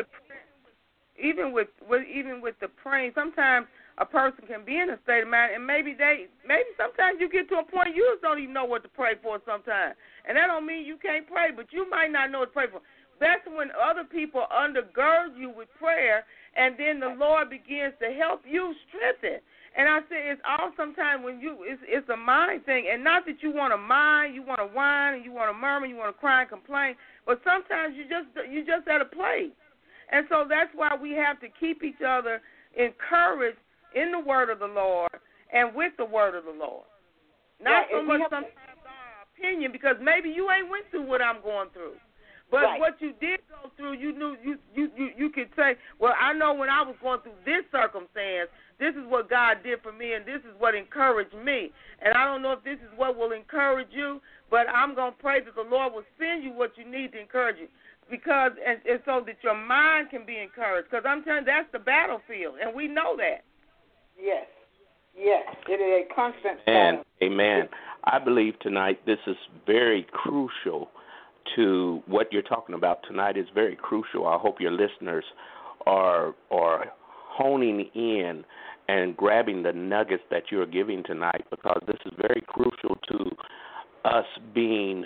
with the praying, sometimes a person can be in a state of mind, and maybe sometimes you get to a point you just don't even know what to pray for sometimes. And that don't mean you can't pray, but you might not know what to pray for. That's when other people undergird you with prayer, and then the Lord begins to help you strengthen. And I say it's all sometimes when it's a mind thing, and not that you want to mind, you want to whine, and you want to murmur, you want to cry and complain, but sometimes you just at a place. And so that's why we have to keep each other encouraged in the word of the Lord and with the word of the Lord. Not so much sometimes our opinion, because maybe you ain't went through what I'm going through. But what you did go through, you knew you could say, well, I know when I was going through this circumstance, this is what God did for me, and this is what encouraged me. And I don't know if this is what will encourage you, but I'm going to pray that the Lord will send you what you need to encourage you, because and so that your mind can be encouraged. Because I'm telling you, that's the battlefield, and we know that. Yes, it is a constant battle. Amen. I believe tonight this is very crucial to what you're talking about tonight. Is very crucial. I hope your listeners are honing in and grabbing the nuggets that you're giving tonight, because this is very crucial to us being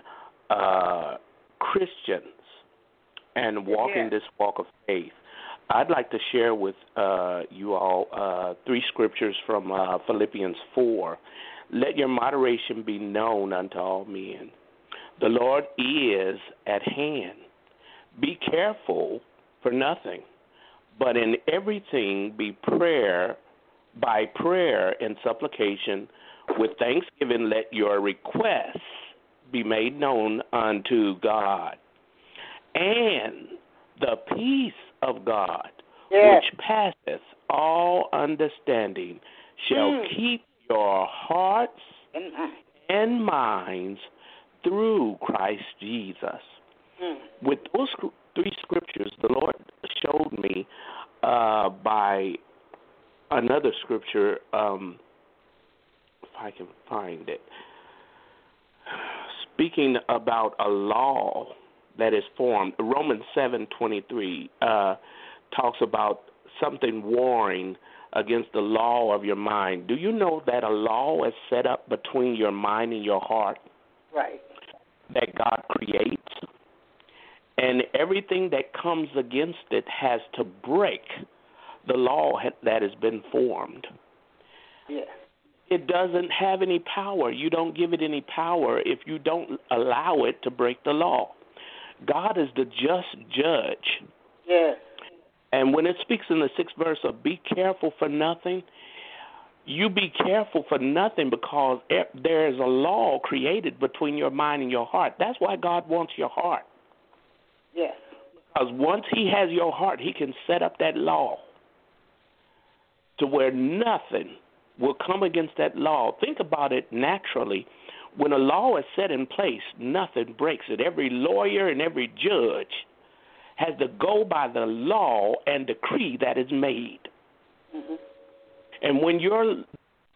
Christians and walking this walk of faith. I'd like to share with you all 3 scriptures from Philippians 4. Let your moderation be known unto all men. The Lord is at hand. Be careful for nothing, but in everything by prayer and supplication with thanksgiving let your requests be made known unto God. And the peace of God, which passeth all understanding, shall keep your hearts and minds through Christ Jesus. With those 3 scriptures, the Lord showed me by another scripture, if I can find it, speaking about a law that is formed. Romans 7:23 talks about something warring against the law of your mind. Do you know that a law is set up between your mind and your heart? Right. That God creates, and everything that comes against it has to break the law that has been formed. Yes. It doesn't have any power. You don't give it any power if you don't allow it to break the law. God is the just judge. Yes. And when it speaks in the 6th verse of be careful for nothing, you be careful for nothing, because there is a law created between your mind and your heart. That's why God wants your heart. Yes. Because once he has your heart, he can set up that law to where nothing will come against that law. Think about it naturally. When a law is set in place, nothing breaks it. Every lawyer and every judge has to go by the law and decree that is made. Mm-hmm. And when you're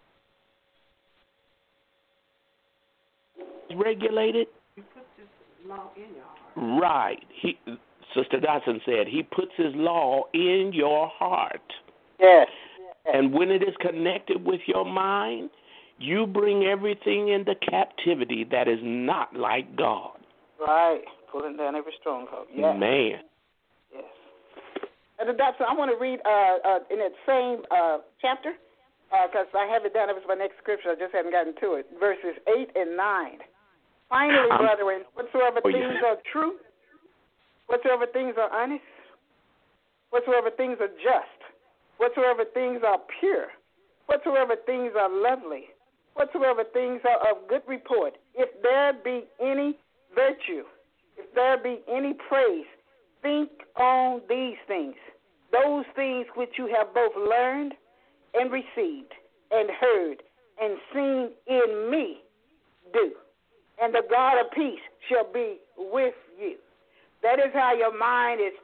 regulated, you put this law in your heart. Right. Sister Dotson said he puts his law in your heart. Yes. And when it is connected with your mind, you bring everything into captivity that is not like God. Right. Pulling down every stronghold. Yes. Man. Yes. And Dotson, I want to read in that same chapter, because I have it down. It was my next scripture. I just haven't gotten to it. Verses 8 and 9. Finally, brethren, whatsoever things are true, whatsoever things are honest, whatsoever things are just, whatsoever things are pure, whatsoever things are lovely, whatsoever things are of good report, if there be any virtue, if there be any praise, think on these things, those things which you have both learned and received and heard and seen in me, do. And the God of peace shall be with you. That is how your mind is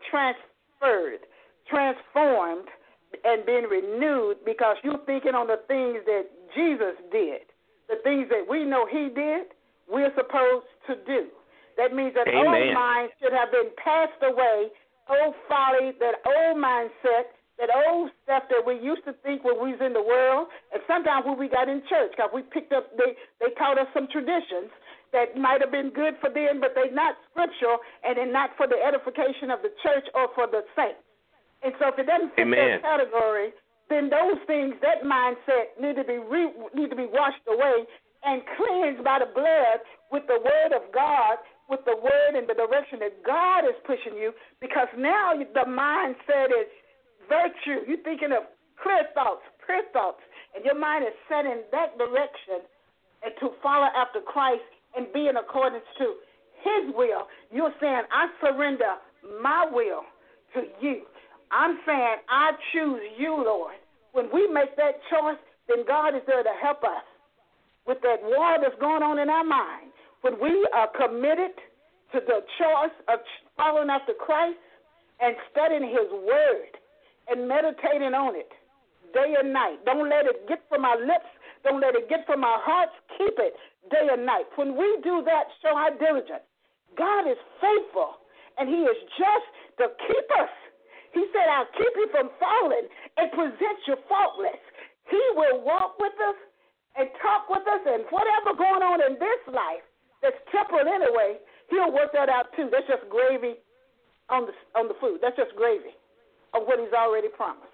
transformed, and being renewed, because you're thinking on the things that Jesus did. The things that we know he did, we're supposed to do. That means that old minds should have been passed away, old folly, that old mindset, that old stuff that we used to think when we was in the world, and sometimes when we got in church, because we picked up, they taught us some traditions that might have been good for them, but they're not scriptural, and they're not for the edification of the church or for the saints. And so if it doesn't fit that category, then those things, that mindset need to be washed away and cleansed by the blood with the word of God, with the word and the direction that God is pushing you, because now the mindset is virtue. You're thinking of clear thoughts, and your mind is set in that direction and to follow after Christ and be in accordance to his will. You're saying, I surrender my will to you. I'm saying, I choose you, Lord. When we make that choice, then God is there to help us with that war that's going on in our mind. When we are committed to the choice of following after Christ and studying his word and meditating on it day and night. Don't let it get from our lips. Don't let it get from our hearts. Keep it day and night. When we do that, show our diligence. God is faithful, and he is just to keep us. He said, I'll keep you from falling and present you faultless. He will walk with us and talk with us, and whatever going on in this life that's temporal anyway, he'll work that out too. That's just gravy on the food. That's just gravy of what he's already promised.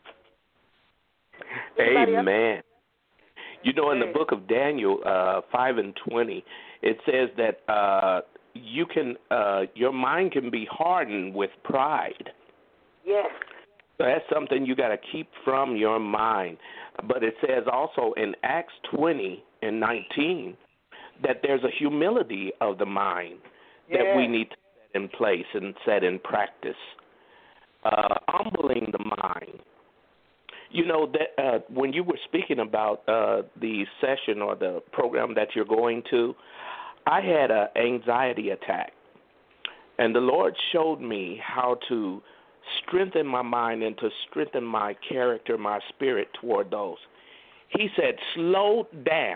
Amen. You know, in the book of Daniel 5:20, it says that you can your mind can be hardened with pride. Yes. So that's something you got to keep from your mind. But it says also in Acts 20:19 that there's a humility of the mind that we need to set in place and set in practice. Humbling the mind. You know, that when you were speaking about the session or the program that you're going to, I had an anxiety attack. And the Lord showed me how to strengthen my mind and to strengthen my character, my spirit toward those. He said, slow down.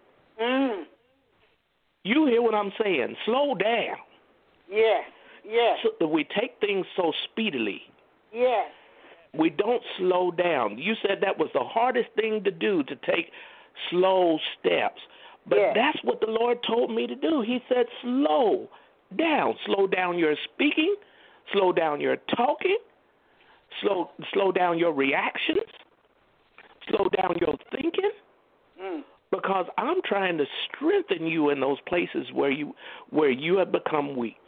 You hear what I'm saying? Slow down. Yes, yes. So we take things so speedily. Yes. We don't slow down. You said that was the hardest thing to do, to take slow steps. But that's what the Lord told me to do. He said, slow down. Slow down your speaking. Slow down your talking. Slow down your reactions. Slow down your thinking. Because I'm trying to strengthen you in those places where you have become weak.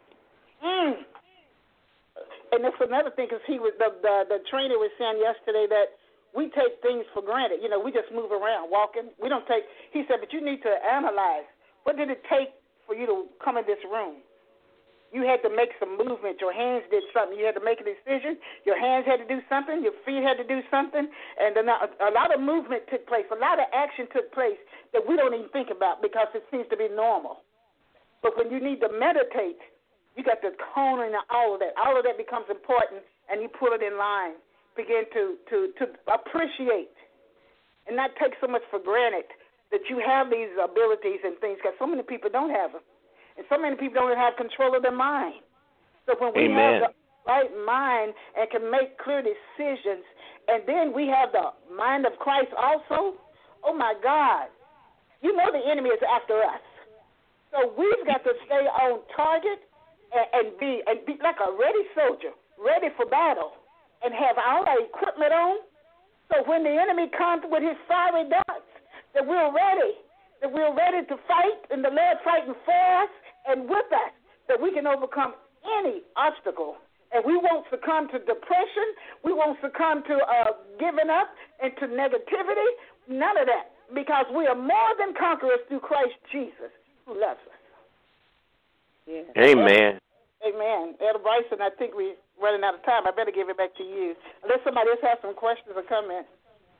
And that's another thing, because the trainer was saying yesterday that we take things for granted. You know, we just move around, walking. We don't take. He said, but you need to analyze. What did it take for you to come in this room? You had to make some movement. Your hands did something. You had to make a decision. Your hands had to do something. Your feet had to do something. And then a lot of movement took place. A lot of action took place that we don't even think about because it seems to be normal. But when you need to meditate, you got to hone in all of that. All of that becomes important, and you pull it in line. Begin to appreciate and not take so much for granted that you have these abilities and things, because so many people don't have them. And so many people don't have control of their mind. So when we have the right mind and can make clear decisions, and then we have the mind of Christ also, oh, my God, you know the enemy is after us. So we've got to stay on target and be like a ready soldier, ready for battle, and have all our equipment on. So when the enemy comes with his fiery darts, that we're ready to fight, and the Lord fighting for us and with us, that we can overcome any obstacle. And we won't succumb to depression. We won't succumb to giving up and to negativity. None of that, because we are more than conquerors through Christ Jesus, who loves us. Yeah. Amen. Amen. Elder Bryson, I think we're running out of time. I better give it back to you, unless somebody else has some questions or comments.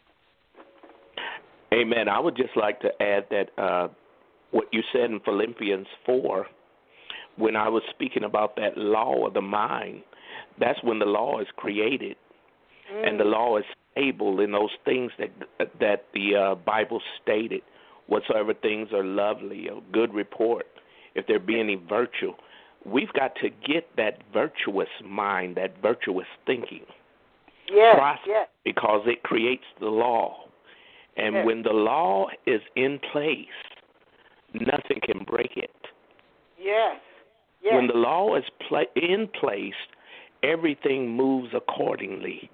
Amen. I would just like to add that what you said in Philippians 4, when I was speaking about that law of the mind, that's when the law is created, and the law is stable in those things that the Bible stated, whatsoever things are lovely, a good report, if there be any virtue. We've got to get that virtuous mind, that virtuous thinking process, because it creates the law. And when the law is in place, nothing can break it. Yes. When the law is in place, everything moves accordingly.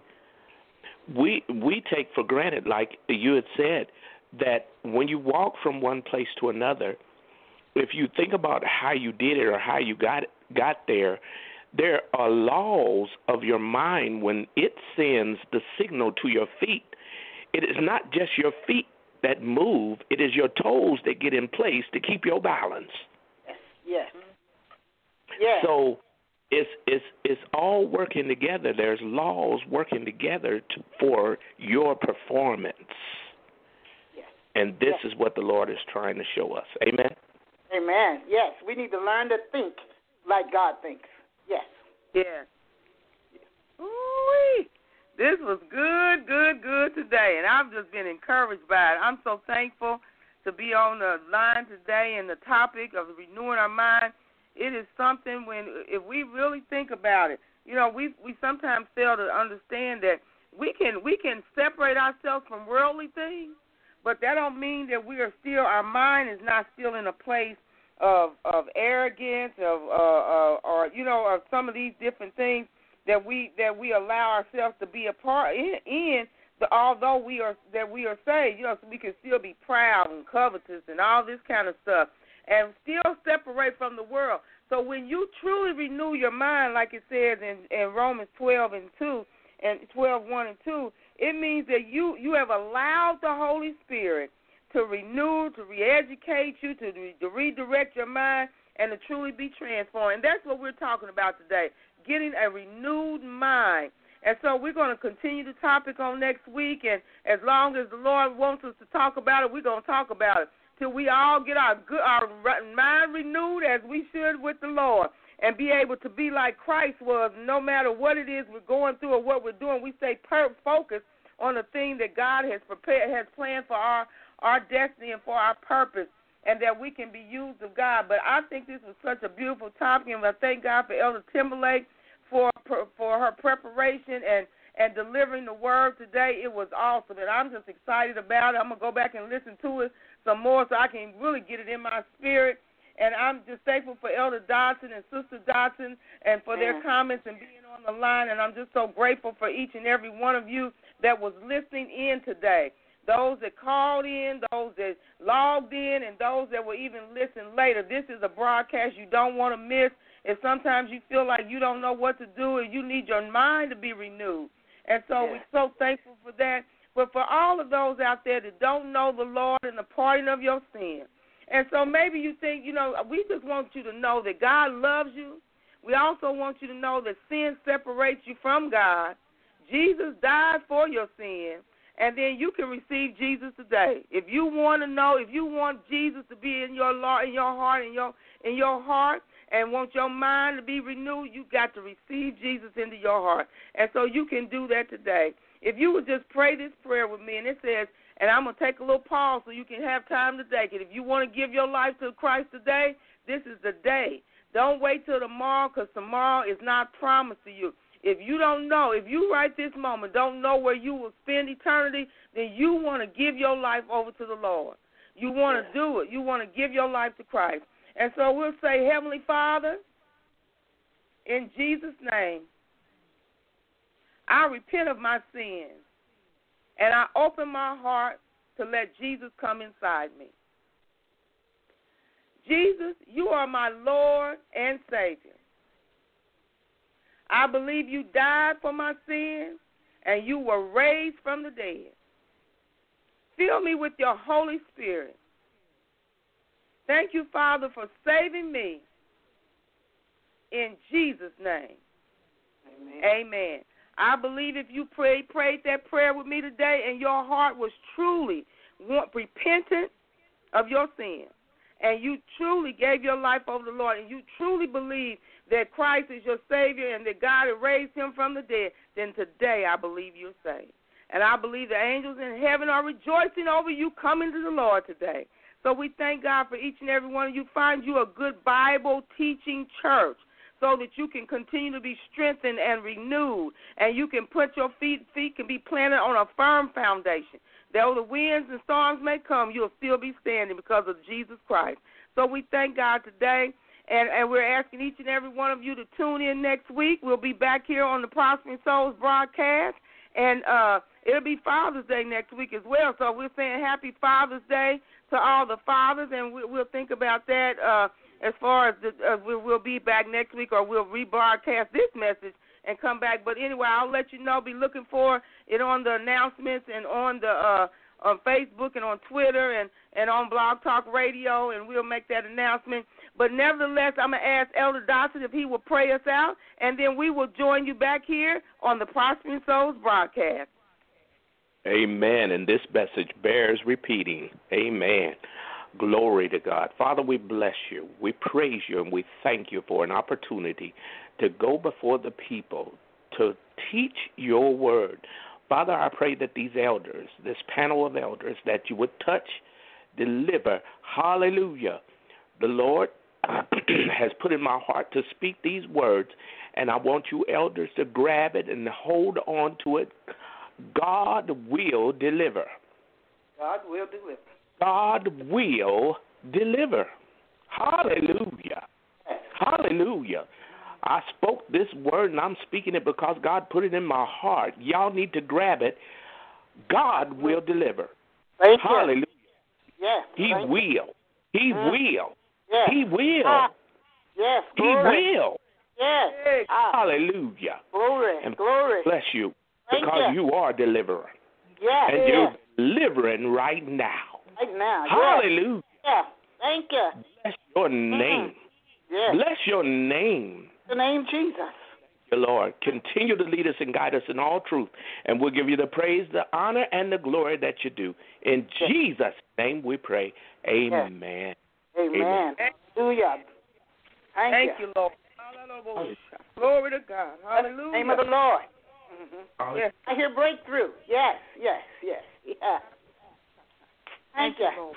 We take for granted, like you had said, that when you walk from one place to another, if you think about how you did it or how you got there, there are laws of your mind when it sends the signal to your feet. It is not just your feet that move, it is your toes that get in place to keep your balance. Yes. So it's all working together. There's laws working together for your performance. Yes. And this is what the Lord is trying to show us. Amen? Amen. Yes, we need to learn to think like God thinks. Yes. Yes. Ooh-wee. This was good today, and I've just been encouraged by it. I'm so thankful to be on the line today, and the topic of renewing our mind. It is something if we really think about it, we sometimes fail to understand that we can separate ourselves from worldly things, but that don't mean that our mind is not still in a place of arrogance, of some of these different things that we allow ourselves to be a part in. Although we are saved, so we can still be proud and covetous and all this kind of stuff, and still separate from the world. So when you truly renew your mind, like it says in Romans 12:1 and 2, it means that you have allowed the Holy Spirit to renew, to re-educate you, to redirect your mind, and to truly be transformed. And that's what we're talking about today, getting a renewed mind. And so we're going to continue the topic on next week, and as long as the Lord wants us to talk about it, we're going to talk about it till we all get our mind renewed as we should with the Lord, and be able to be like Christ was. No matter what it is we're going through or what we're doing, we stay focused on the thing that God has planned for our destiny and for our purpose, and that we can be used of God. But I think this was such a beautiful topic, and I thank God for Elder Timberlake for her preparation and delivering the word today. It was awesome, and I'm just excited about it. I'm going to go back and listen to it some more so I can really get it in my spirit. And I'm just thankful for Elder Dodson and Sister Dodson and for their comments and being on the line. And I'm just so grateful for each and every one of you that was listening in today. Those that called in, those that logged in, and those that will even listen later. This is a broadcast you don't want to miss. If sometimes you feel like you don't know what to do and you need your mind to be renewed. And so we're so thankful for that. But for all of those out there that don't know the Lord and the pardon of your sin, and so maybe you think, we just want you to know that God loves you, We also want you to know that sin separates you from God. Jesus died for your sin, and then you can receive Jesus today. If you want to know, if you want Jesus to be in your heart, and want your mind to be renewed, you got to receive Jesus into your heart. And so you can do that today. If you would just pray this prayer with me, and it says, and I'm going to take a little pause so you can have time to take it. If you want to give your life to Christ today, this is the day. Don't wait till tomorrow, because tomorrow is not promised to you. If you don't know, if you right this moment don't know where you will spend eternity, then you want to give your life over to the Lord. You want to do it. You want to give your life to Christ. And so we'll say, Heavenly Father, in Jesus' name, I repent of my sins, and I open my heart to let Jesus come inside me. Jesus, you are my Lord and Savior. I believe you died for my sins, and you were raised from the dead. Fill me with your Holy Spirit. Thank you, Father, for saving me. In Jesus' name, amen. I believe if you prayed that prayer with me today and your heart was truly repentant of your sin, and you truly gave your life over to the Lord, and you truly believe that Christ is your Savior and that God had raised him from the dead, then today I believe you're saved. And I believe the angels in heaven are rejoicing over you coming to the Lord today. So we thank God for each and every one of you. Find you a good Bible-teaching church so that you can continue to be strengthened and renewed, and you can put your feet can be planted on a firm foundation. Though the winds and storms may come, you'll still be standing because of Jesus Christ. So we thank God today, and we're asking each and every one of you to tune in next week. We'll be back here on the Prospering Souls broadcast, and it'll be Father's Day next week as well. So we're saying Happy Father's Day to all the fathers, and we'll think about that as far as we'll be back next week, or we'll rebroadcast this message and come back. But anyway, I'll let you know. Be looking for it on the announcements and on the on Facebook and on Twitter and on Blog Talk Radio, and we'll make that announcement. But nevertheless, I'm going to ask Elder Dawson if he will pray us out, and then we will join you back here on the Prospering Souls broadcast. Amen. And this message bears repeating. Amen. Glory to God. Father, we bless you. We praise you, and we thank you for an opportunity to go before the people to teach your word. Father, I pray that these elders, this panel of elders, that you would touch, deliver. Hallelujah. The Lord has put in my heart to speak these words, and I want you elders to grab it and hold on to it. God will deliver. God will deliver. God will deliver. Hallelujah. Hallelujah. I spoke this word, and I'm speaking it because God put it in my heart. Y'all need to grab it. God will deliver. Thank Hallelujah. You. Yes. He will. He will. Yes. He will. Yes. He Glory. will. Yes. Hallelujah. Glory. And glory. Bless you Thank because you. you are a deliverer. Yes. And you're delivering right now. Right now. Hallelujah. Yes. Thank you. Bless your name. Yes. Bless your name. The name Jesus. Thank you, Lord. Continue to lead us and guide us in all truth, and we'll give you the praise, the honor, and the glory that you do. In Jesus' name we pray. Amen. Yes. Amen. Hallelujah. Thank you, Lord. Hallelujah. Glory to God. Hallelujah. Name of the Lord. Mm-hmm. Yes. I hear breakthrough. Yes. Yeah. Thank you. Lord.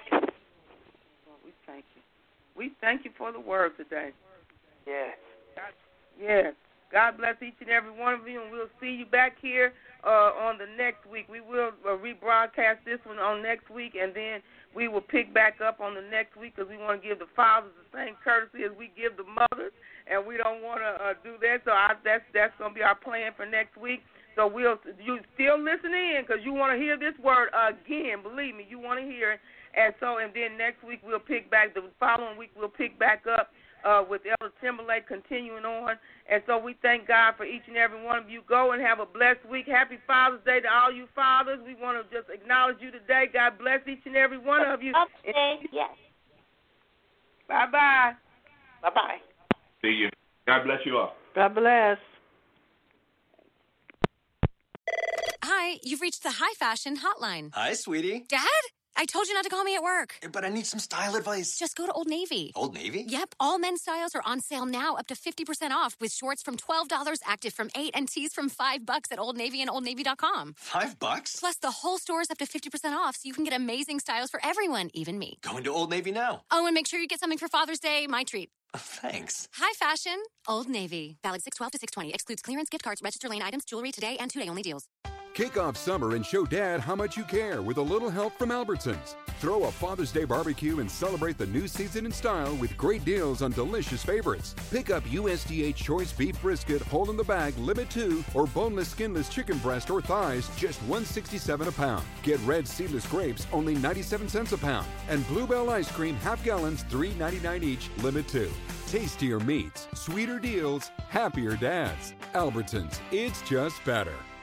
We thank you. We thank you for the word today. Yes. Yes. God bless each and every one of you, and we'll see you back here on the next week. We will rebroadcast this one on next week, and then we will pick back up on the next week because we want to give the fathers the same courtesy as we give the mothers, and we don't want to do that. So that's going to be our plan for next week. So you still listen in because you want to hear this word again. Believe me, you want to hear it. And then next week we'll pick back. The following week we'll pick back up with Elder Timberlake continuing on. And so we thank God for each and every one of you. Go and have a blessed week. Happy Father's Day to all you fathers. We want to just acknowledge you today. God bless each and every one of you. Okay. Yes. Bye-bye. Bye-bye. See you. God bless you all. God bless. Hi, you've reached the High Fashion Hotline. Hi, sweetie. Dad? I told you not to call me at work. But I need some style advice. Just go to Old Navy. Old Navy? Yep, all men's styles are on sale now, up to 50% off, with shorts from $12, active from $8, and tees from $5 at Old Navy and OldNavy.com. $5? Plus, the whole store is up to 50% off, so you can get amazing styles for everyone, even me. Going to Old Navy now. Oh, and make sure you get something for Father's Day, my treat. Thanks. High Fashion, Old Navy. Valid 6/12 to 6/20. Excludes clearance, gift cards, register lane items, jewelry today and 2-day only deals. Kick off summer and show Dad how much you care with a little help from Albertsons. Throw a Father's Day barbecue and celebrate the new season in style with great deals on delicious favorites. Pick up USDA Choice Beef Brisket Whole in the Bag Limit 2 or boneless skinless chicken breast or thighs just $1.67 a pound. Get red seedless grapes only 97 cents a pound. And Bluebell ice cream half gallons $3.99 each Limit 2. Tastier meats, sweeter deals, happier dads. Albertsons, it's just better.